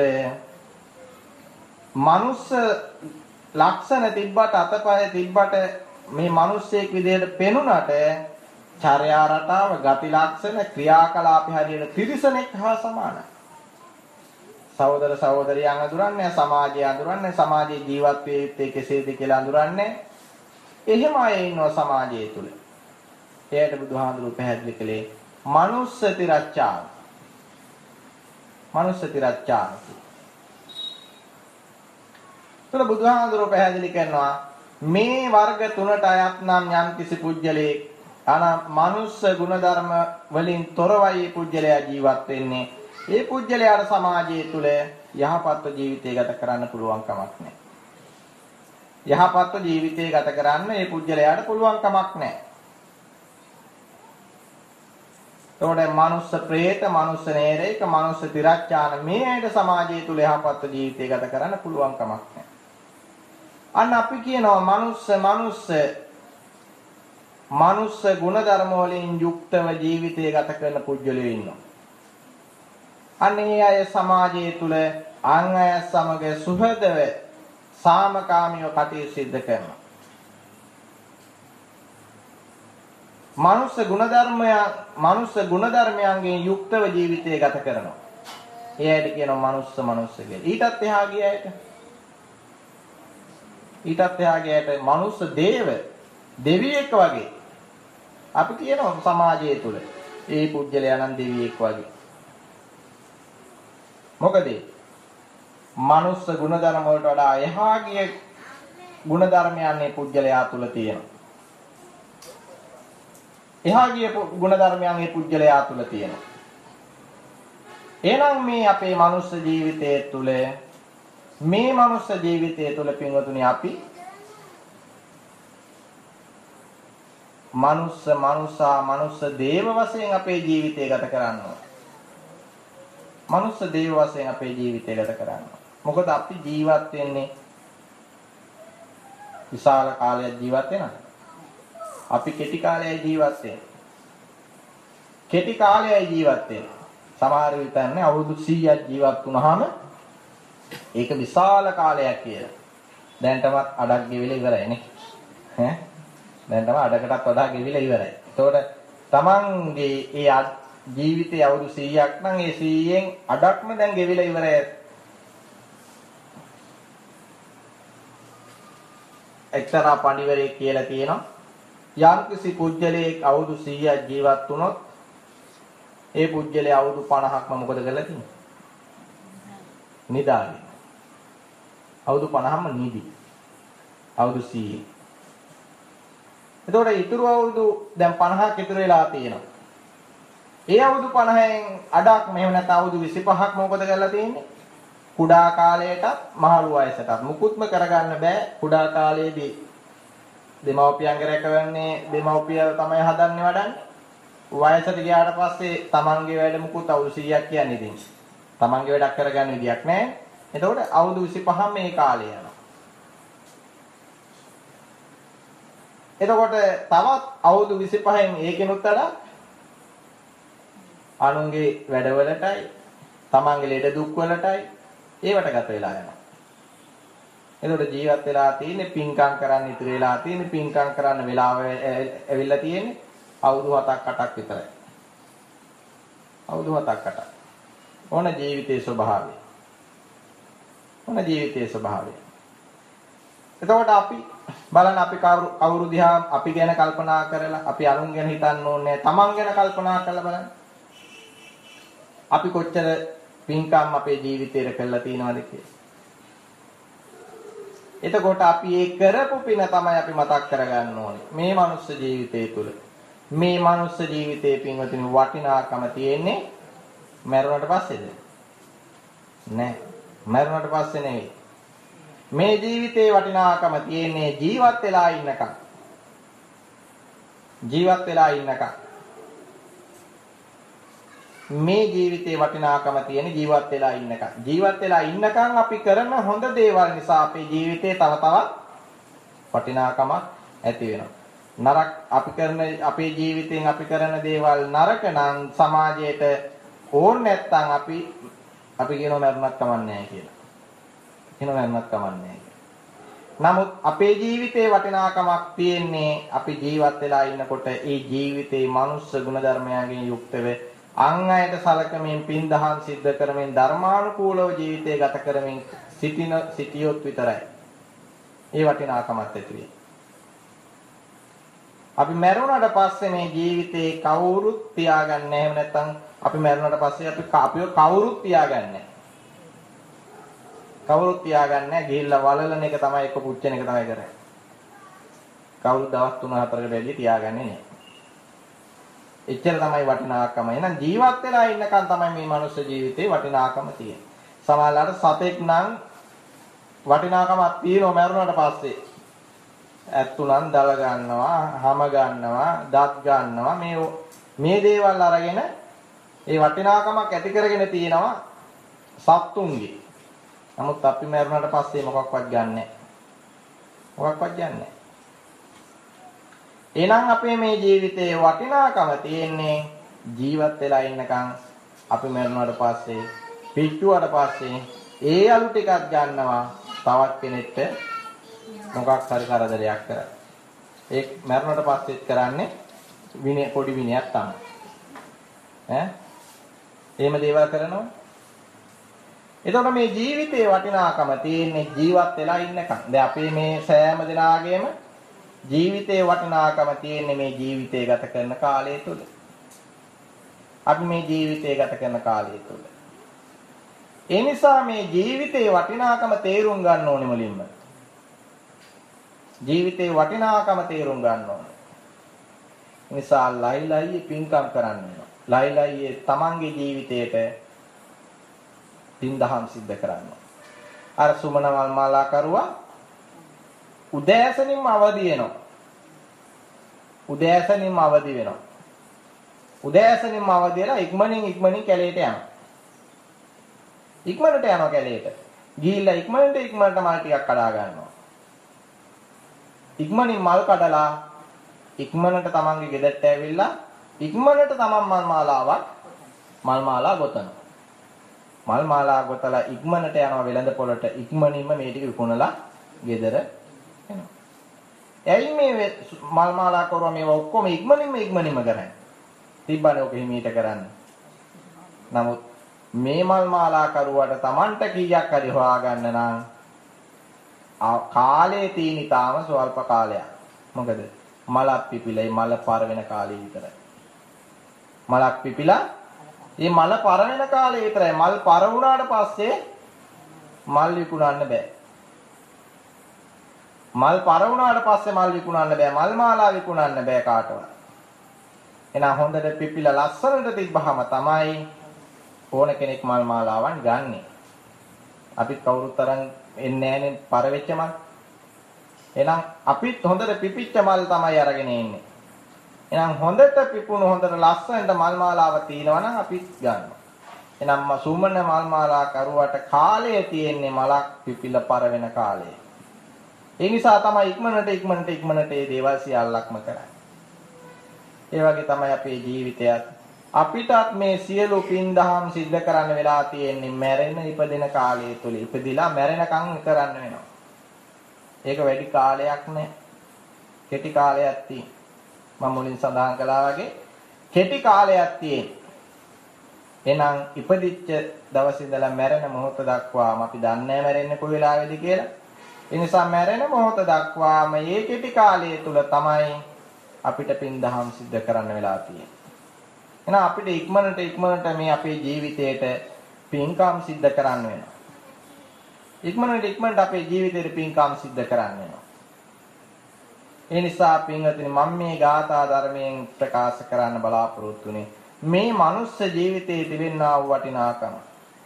මනුස්ස ලක්ෂණ තිබ්බට අතපය තිබ්බට මේ මිනිස්සෙක් විදිහට පෙනුනට චර්යා රටාව ගති ලක්ෂණ ක්‍රියාකලාප හැදෙන තිරසනෙක් හා සමානයි. සහෝදර සහෝදරියන් අඳුරන්නේ සමාජය අඳුරන්නේ සමාජයේ ජීවත් වේ යුත්තේ කෙසේද කියලා අඳුරන්නේ. එහෙම අය ඉන්නවා සමාජය තුල. එයාට බුදුහාඳුරෝ පැහැදිලි කළේ මනුස්ස තිරච්ඡාන. මනුස්ස තිරච්ඡාන. ඒතර බුදුහාඳුරෝ පැහැදිලි කරනවා මේ වර්ග තුනට අයත් නම් යම් කිසි පුජ්‍යලේ මනුස්ස ගුණධර්ම වලින් තොරවයි පුජ්‍යලයා ජීවත් වෙන්නේ. ඒ පුජ්‍යලයාට සමාජය තුල යහපත් ජීවිතය ගත කරන්න පුළුවන් කමක් නැහැ. යහපත් ජීවිතය ගත කරන්න මේ පුජ්‍යලයාට පුළුවන් කමක් නැහැ. ඒකට මනුස්ස ප්‍රේත, මනුස්ස නේරේක, මනුස්ස තිරච්ඡාන මේ ඇයිද සමාජය තුල යහපත් ජීවිතය ගත කරන්න පුළුවන් කමක් නැහැ. අන්න අපි කියනවා මනුස්ස ගුණධර්ම වලින් යුක්තව ජීවිතය ගත කරන පුජ්‍යලයෝ ඉන්නවා. අන්නේ අය සමාජය තුල අන් අය සමග සුහදව සාමකාමීව කටයුතු සිද්ධ කරනවා. මනුස්ස ගුණධර්මයන්ගෙන් යුක්තව ජීවිතය ගත කරනවා. එයාට කියනවා මනුස්ස කියලා. ඊටත් එහා ගියාට මනුස්ස දෙවියෙක් වගේ. අපි කියනවා සමාජය තුල ඒ පුජ්‍යලයා නම් දෙවියෙක් වගේ. මොකද මනුස්ස ගුණධර්ම වලට වඩා එහා ගිය ගුණධර්මයන් මේ පුජ්‍යලයා තුල තියෙනවා. එහා ගිය ගුණධර්මයන් මේ පුජ්‍යලයා තුල තියෙනවා. එහෙනම් මේ අපේ මනුස්ස ජීවිතයේ තුල පින්වතුනි අපි මනුස්ස දේව වශයෙන් අපේ ජීවිතය ගත කරනවා. මනුස්ස දේව වශයෙන් අපේ ජීවිතය ගත කරනවා. මොකද අපි ජීවත් වෙන්නේ විශාල කාලයක් ජීවත් වෙනවා. අපි කෙටි කාලයයි ජීවත් වෙන්නේ. සමහර විට නැහැ අවුරුදු 100ක් ජීවත් වුණාම ඒක විශාල කාලයක් කියලා. දැන්ටමත් අඩක් ගෙවිලා ඉවරයි නේ. දැන්ටම අඩකටත් වඩා ගෙවිලා ඉවරයි. ඒතකොට තමන්ගේ ඒ ජීවිතයේ අවුරුදු 100ක් නම් ඒ 100න් අඩක්ම දැන් ගෙවිලා ඉවරයි. එක්තරා පඬිවරයෙක් කියලා තියෙනවා යම්කිසි පුජ්‍යලයක් අවුරුදු 100ක් ජීවත් වුණොත් ඒ පුජ්‍යලයා අවුරුදු 50ක්ම මොකද කරලා තියෙන්නේ? නිදාගෙන. අවුරුදු 50ක්ම නිදි. අවුරුදු 100. එතකොට ඊතුරු අවුරුදු දැන් 50ක් ඉතුරු වෙලා තියෙනවා. ඒ අවුරුදු 50න් අඩක් මෙහෙම නැත්නම් අවුරුදු 25ක් මොකද කරලා තියෙන්නේ? කුඩා කාලයටත් මහලු වයසටත් මුකුත්ම කරගන්න බෑ. කුඩා කාලයේදී දෙමව්පියන්ගේ රැකවන්නේ දෙමව්පිය තමයි හදන්නේ වඩන්නේ. වයසට ගියාට පස්සේ තමන්ගේ වැඩ මුකුත් අවුරුදු 100ක් කියන්නේ ඉතින්. තමන්ගේ වැඩක් කරගන්න විදියක් නැහැ. එතකොට අවුරුදු 25න් මේ කාලය යනවා. එතකොට තවත් අවුරුදු 25න් ඒකිනුත් වඩා අනුන්ගේ වැඩවලටයි තමන්ගේ ලෙඩ දුක් වලටයි ඒවට ගත වෙලා යනවා. එතකොට ජීවත් වෙලා තියෙන්නේ පින්කම් කරන්න ඉතුරු වෙලා තියෙන්නේ පින්කම් කරන්න වෙලාව ඇවිල්ලා තියෙන්නේ අවුරුදු 7ක් 8ක් විතරයි. අවුරුදු 7ක් 8ක්. ඕන ජීවිතයේ ස්වභාවය. එතකොට අපි බලන්න අපි කවුරු දිහා අපි ගැන කල්පනා කරලා අපි අනුන් ගැන හිතන්න ඕනේ තමන් ගැන කල්පනා කරලා බලන්න. අපි කොච්චර පින්කම් අපේ ජීවිතේට කළා තියෙනවද කියලා. එතකොට අපි ඒ කරපු පින තමයි අපි මතක් කරගන්න ඕනේ. මේ මනුස්ස ජීවිතය තුළ මේ මනුස්ස ජීවිතයේ පින්වතුනි වටිනාකම තියෙන්නේ මරුණට පස්සේද? නෑ. මරුණට පස්සේ නෙවෙයි. මේ ජීවිතේ වටිනාකම තියෙන්නේ ජීවත් වෙලා ඉන්නකම්. මේ ජීවිතේ වටිනාකම තියෙන්නේ ජීවත් වෙලා ඉන්නකම්. ජීවත් වෙලා ඉන්නකම් අපි කරන හොඳ දේවල් නිසා අපේ ජීවිතේ තව තවත් වටිනාකමක් ඇති වෙනවා. නරක අපේ ජීවිතෙන් අපි කරන දේවල් නරක නම් සමාජයට ඕන නැත්තම් අපි කියනවා මරුණක් කමන්නේ කියලා. නමුත් අපේ ජීවිතේ වටිනාකමක් තියෙන්නේ අපි ජීවත් වෙලා ඉන්නකොට ඒ ජීවිතේ මනුස්ස ගුණධර්මයන්ගෙන් යුක්තව අන් අයට සලකමින් පින් දහම් සිද්ධ කරමින් ධර්මානුකූලව ජීවිතය ගත කරමින් සිටියොත් විතරයි ඒ වටිනාකමත් ඇති වෙන්නේ. අපි මැරුණාට පස්සේ මේ ජීවිතේ කවුරුත් තියාගන්නේ නැහැ. එහෙම නැත්නම් අපි මැරුණාට පස්සේ අපිව කවුරුත් තියාගන්නේ නැහැ. ගිහිල්ලා වලලන එක තමයි එක පුච්චන එක තමයි කරන්නේ. කවුරුත් දවස් 3-4කට වැඩි තියාගන්නේ නැහැ. එච්චර තමයි වටිනාකම. එහෙනම් ජීවත් වෙලා ඉන්නකන් තමයි මේ මනුස්ස ජීවිතේ වටිනාකම තියෙන්නේ. සමහරවිට සතෙක් නම් වටිනාකමක් තියෙනවා මරුණාට පස්සේ. ඇත්තුණන් දල ගන්නවා, හැම ගන්නවා, දත් ගන්නවා. මේ දේවල් අරගෙන ඒ වටිනාකමක් ඇති කරගෙන තියෙනවා සත්තුන්ගේ. නමුත් අපි මරුණාට පස්සේ මොකක්වත් ගන්නෑ. මොකක්වත් ගන්නෑ. එහෙනම් අපේ මේ ජීවිතයේ වටිනාකම තියෙන්නේ ජීවත් වෙලා ඉන්නකම්. අපි මරුණාට පස්සේ, පිටුවට පස්සේ ඒ අලු ටිකක් ගන්නවා තවත් කෙනෙක්ට මොකක් හරි කරදරයක් කරලා. ඒ මරුණාට පස්සෙත් කරන්නේ විනය පොඩි විනයක් තමයි. එහෙම දේවල් කරනවා. එතකොට මේ ජීවිතයේ වටිනාකම තියෙන්නේ ජීවත් වෙලා ඉන්නකම්. දැන් අපේ මේ සෑම දිනාගේම ජීවිතයේ වටිනාකම තියෙන්නේ මේ ජීවිතය ගත කරන කාලය තුල. අපි මේ ජීවිතය ගත කරන කාලය තුල. ඒ නිසා මේ ජීවිතයේ වටිනාකම තේරුම් ගන්න ඕනේ මුලින්ම. ජීවිතේ වටිනාකම තේරුම් ගන්න ඕනේ. නිසා ලයිලයි පින්කම් කරන්න වෙනවා. ලයිලයි තමන්ගේ ජීවිතේට පින්දහම් සිද්ධ කරනවා. අර සුමනවල් මාලා කරුවා උදෑසනින්ම අවදි වෙනවා. උදෑසනින්ම අවදි වෙනවා. උදෑසනින්ම අවදි වෙලා ඉක්මනින් කැලේට යනවා. ඉක්මනට යනවා කැලේට. ගිහිල්ලා ඉක්මනට මල් ටිකක් කඩා ගන්නවා. ඉක්මනින් මල් කඩලා ඉක්මනට තමන්ගේ ගෙදරට ඇවිල්ලා ඉක්මනට තමන් මල් මාලා ගොතනවා. මල් මාලා ගොතලා ඉක්මනට යනවා වෙළඳ පොළට ඉක්මනින්ම මේ ටික විකුණලා ගෙදර එනවා. එයි මේ මල් මාලා කරුවා මේවා ඔක්කොම ඉක්මනින්ම කරන්නේ. තිබ්බනේ ඔක හිමීට කරන්න. නමුත් මේ මල් මාලා කරුවාට Tamanට කීයක් හරි හොයාගන්න නම් කාලේ තියෙන තාම ස්වල්ප කාලයක්. මොකද මලක් පිපිලා මල පර වෙන කාලේ විතරයි. මලක් පිපිලා මේ මල පර වෙන කාලේ විතරයි. මල් පර වුණාට පස්සේ මල් විකුණන්න බෑ. මල් පර වුණාට පස්සේ මල් විකුණන්න බෑ. මල් මාලා විකුණන්න බෑ කාටවත්. එහෙනම් හොඳට පිපිලා ලස්සනට තිබ්බහම තමයි ඕන කෙනෙක් මල් මාලාවන් ගන්නෙ. අපිත් කවුරුත් තරම් එන්නේ නැහනේ පර වෙච්ච මල්. එහෙනම් අපිත් හොඳට පිපිච්ච මල් තමයි අරගෙන එන්නේ. එහෙනම් හොඳට පිපුණු හොඳට ලස්සනට මල් මාලාව තියෙනවා නම් අපිත් ගන්නවා. එහෙනම් සුමන මල් මාලා කරුවට කාලය තියෙන්නේ මලක් පිපිලා පර වෙන කාලය. ඒ නිසා තමයි ඉක්මනට මේ දේවල් සියල්ලක්ම කරන්නේ. ඒ වගේ තමයි අපේ ජීවිතයත්. අපිටත් මේ සියලු පින් දහම් සිද්ධ කරන්න වෙලා තියෙන්නේ මැරෙන ඉපදෙන කාලය තුල. ඉපදිලා මැරෙනකන් කරන්න වෙනවා. ඒක වැඩි කාලයක් නෑ. කෙටි කාලයක් තියෙන. මම මුලින් සඳහන් කළා වගේ කෙටි කාලයක් තියෙන. එහෙනම් ඉපදිච්ච දවසේ ඉඳලා මැරෙන මොහොත දක්වාම අපි දන්නේ මැරෙන්නේ කොයි වෙලාවෙද කියලා. ඒ නිසා මැරෙන මොහොත දක්වාම මේ කෙටි කාලය තුල තමයි අපිට පින් දහම් සිද්ධ කරන්න වෙලා තියෙන්නේ. එහෙනම් අපිට ඉක්මනට මේ අපේ ජීවිතේට පින්කම් සිද්ධ කරන්න වෙනවා. ඉක්මනට අපේ ජීවිතේට පින්කම් සිද්ධ කරන්න වෙනවා. ඒ නිසා පින්වතුනි මම මේ ගාථා ධර්මයෙන් ප්‍රකාශ කරන්න බලාපොරොත්තු වෙන්නේ මේ මනුස්ස ජීවිතයේ තිබෙනා වූ වටිනාකම.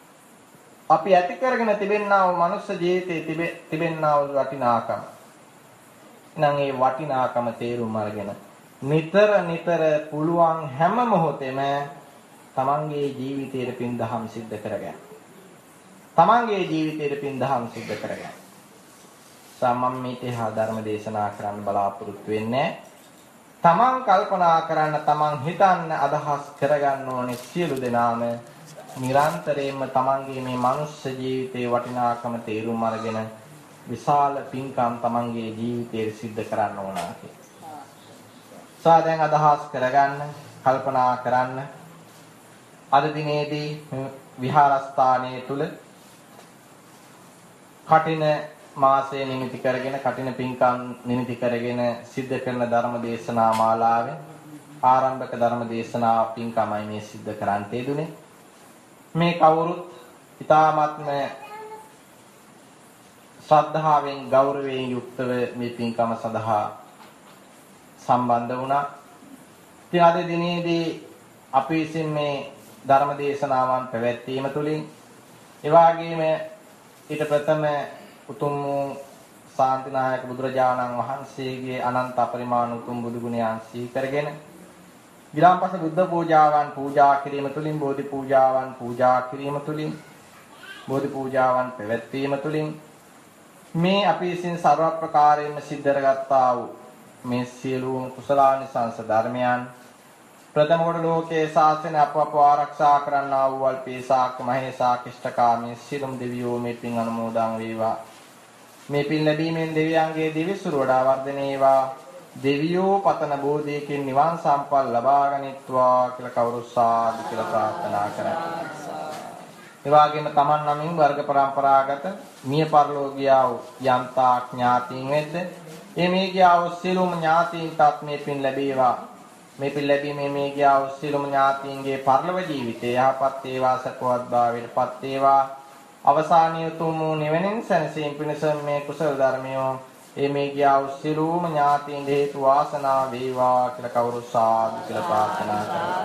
අපි ඇති කරගෙන තිබෙනා වූ මනුස්ස ජීවිතයේ තිබෙනා වූ වටිනාකම. නම් ඒ වටිනාකම තේරුම් අරගෙන නිතර පුළුවන් හැම මොහොතෙම තමන්ගේ ජීවිතයේ පින් දහම් සිද්ධ කරගන්න. තමන්ගේ ජීවිතයේ පින් දහම් සිද්ධ කරගන්න. සම්මීතේ හා ධර්ම දේශනා කරන්න බලාපොරොත්තු වෙන්නේ. තමන් කල්පනා කරන්න, තමන් හිතන්න, අදහස් කරගන්න ඕනේ සියලු දෙනාම නිරන්තරයෙන්ම තමන්ගේ මේ මනුස්ස ජීවිතයේ වටිනාකම තේරුම් අරගෙන විශාල පින්කම් තමන්ගේ ජීවිතයේ සිද්ධ කරන්න ඕන කියලා. දැන් අදහස් කරගන්න, කල්පනා කරන්න. අද දිනේදී විහාරස්ථානයේ තුල කටින මාසය නිමිති කරගෙන, කටින පින්කම් නිමිති කරගෙන සිද්ධ කරන ධර්ම දේශනා මාලාවේ ආරම්භක ධර්ම දේශනා පින්කමයි මේ සිද්ධ කරන්තේ දුනේ. මේ කවුරුත් ඊ타ත්ම ශ්‍රද්ධාවෙන් ගෞරවයෙන් යුක්තව මේ පින්කම සඳහා සම්බන්ධ වුණා. ඉතින් අද දිනේදී අපි විසින් මේ ධර්ම දේශනාවන් පැවැත්වීම තුළින් ඒ වගේම ඊට ප්‍රථම උතුම් ශාන්තිනායක බුදුරජාණන් වහන්සේගේ අනන්ත අපරිමාණ උතුම් බුදු ගුණයන් සිහි කරගෙන ඊළාම්පස බුද්ධ පූජාවන් පූජා කිරීම තුළින් බෝධි පූජාවන් පූජා කිරීම තුළින් බෝධි පූජාවන් පැවැත්වීම තුළින් මේ අපි විසින් ਸਰව ප්‍රකාරයෙන්ම සිද්ධ කරගත්තා වූ මේ සියලුම කුසලානිසංස ධර්මයන් ප්‍රථම කොට ලෝකේ ශාසන අපව ආරක්ෂා කරන්නා වූ අල්පේසාක මහේසාකිෂ්ඨකාමී සියලුම දෙවියෝ මේ පින් අනුමෝදන් වේවා. මේ පින් ලැබීමෙන් දෙවියන්ගේ දිවිසුර වඩා වර්ධනය වේවා. දෙවියෝ පතන බෝධියකින් නිවන් සම්පත් ලබා ගනිත්වා කියලා කවුරු සාදු කියලා ප්‍රාර්ථනා කරා. ඒ වගේම තමන් නමින් වර්ග પરම්පරාගත මිය පරලෝකියා වූ යන්තා ඥාතීන් වෙද්ද මේ ගියා වූ සියලුම ඥාතීන්ටත් මේ පින් ලැබේවා. මේ පින් ලැබීමේ මේ ගියා වූ සියලුම ඥාතීන්ගේ පරලොව ජීවිතය යහපත් වේවා සකවත් භාවයටපත් වේවා. අවසානීය උතුම් නිවෙනින් සැනසීම පිණිස මේ කුසල ධර්මියෝ මේ ගියා වූ සියලුම ඥාතීන් හේතු වාසනා වේවා කියලා කවුරු සාදු කියලා ප්‍රාර්ථනා කරා.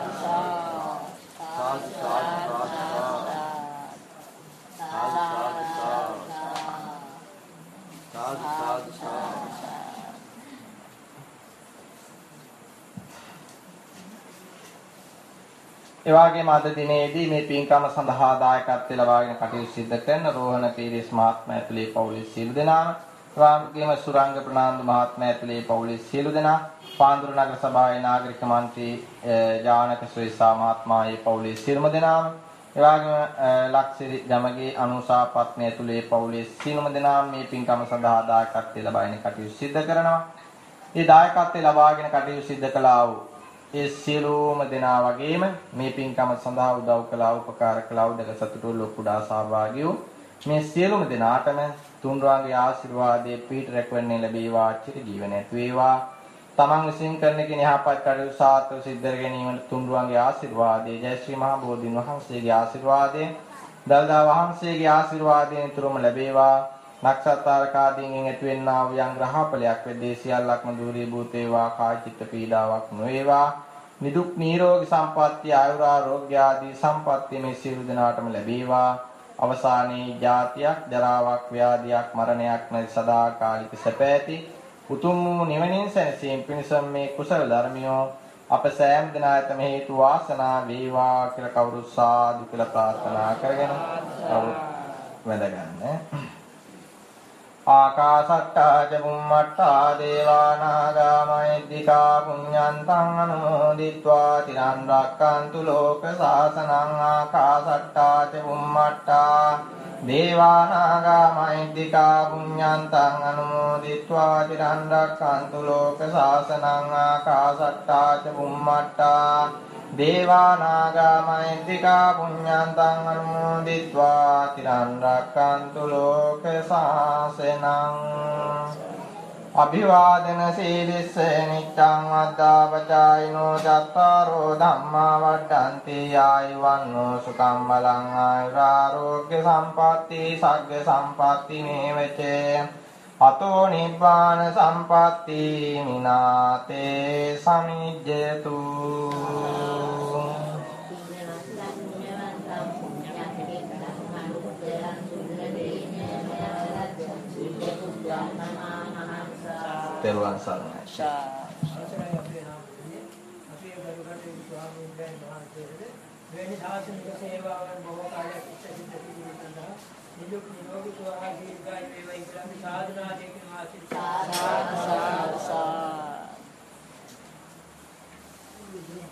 ඒ වගේම අද දිනේදී මේ පින්කම සඳහා දායකත්වය ලබාගෙන කටයුතු සිදු කරන රෝහණ පීරිස් මහත්මයා ඇතුළේ පවුලේ සියලු දෙනාම, රාමගේම සුරංග ප්‍රනාන්දු මහත්මයා ඇතුළේ පවුලේ සියලු දෙනා, පාන්දුරු නගර සභාවේ නාගරික මන්ත්‍රී ජානක ශ්‍රීසා මහත්මයාගේ පවුලේ සියලුම දෙනාම, ඒ වගේම ලක්සිරි ගමගේ අනුසා පත්මය ඇතුළේ පවුලේ සියලුම දෙනාම මේ පින්කම සඳහා දායකත්වය ලබාගෙන කටයුතු සිදු කරනවා. මේ දායකත්වය ලබාගෙන කටයුතු සිදු කළා වූ ඒ සියලුම දෙනා වගේම මේ පින්කම සඳහා උදව් කළා උපකාර කළා උදක සතුටු ලොකුඩා සහභාගී වූ මේ සියලුම දෙනාටම තුන්වන්ගේ ආශිර්වාදයේ පිහිට රැකවන්නේ ලැබේවා චිර ජීවන ඇති වේවා. තමන් විසින් කරන කින යහපත් කටයුතු සාර්ථක සිද්ධ කර ගැනීමට තුන්වන්ගේ ආශිර්වාදයේ ජය ශ්‍රී මහා බෝධීන් වහන්සේගේ ආශිර්වාදයෙන් දල්දා වහන්සේගේ ආශිර්වාදයෙන් තුරුම ලැබේවා. නක්ෂත්‍රාකාදීන් ඇතිවෙනා වූ යම් ග්‍රහපලයක් වෙද්දී සියල්ලක්ම දුරී භූත වේවා. කාය චිත්ත පීඩාවක් නොවේවා. නිදුක් නිරෝගී සම්පත්තිය ආයුරාෝග්‍ය ආදී සම්පත්තිය මේ සියලු දෙනාටම ලැබේවා. අවසානයේ ජාතියක් ජරාවක් ව්‍යාධියක් මරණයක් නැති සදාකාලික සැප ඇති උතුම් වූ නිවනින් සැනසීම පිණිස මේ කුසල ධර්මියෝ අප සෑම දිනයටම හේතු වාසනා වේවා කියලා කවුරු සාදු කියලා ප්‍රාර්ථනා කරගෙන කවුරු වැඳ ගන්න. ආකාසට්ටා ච බුම්මට්ටා දේවා නාග මහිද්దికා පුඤ්ඤන්තං අනුමෝදිत्वा තිරන් රක්칸තු ලෝක සාසනං. ආකාසට්ටා ච බුම්මට්ටා දේවා නාග මහිද්దికා පුඤ්ඤන්තං අනුමෝදිत्वा තිරන් රක්칸තු ලෝක සාසනං. ආකාසට්ටා ච බුම්මට්ටා දේවා නාග මහිද්దికා පුඤ්ඤන්තං අනුමෝදිत्वा තිරන් රක්칸තු ලෝක සාසනං. අභිවාදන සීලිස්ස නිච්ඡං අද්දාපචායිනෝ චත්තාරෝ ධම්මා වඩ්ඩන්ති ආයුවන්නෝ සුඛං බලං ආයුරාෝග්‍ය සම්පatti සග්ග සම්පatti මේවචේ අතෝ නිබ්බාන සම්පatti මිනාතේ සමිජ්ජතු. තෙරුවන් සරණයි. වෙනි සාසනික සේවාවන් බොහෝ කාලයක් සිදු කරනවා. නිදුක් නිරෝගී සුවය දීර්ඝායු වේවා කියලා සාධනා දෙකම ආශිර්වාද.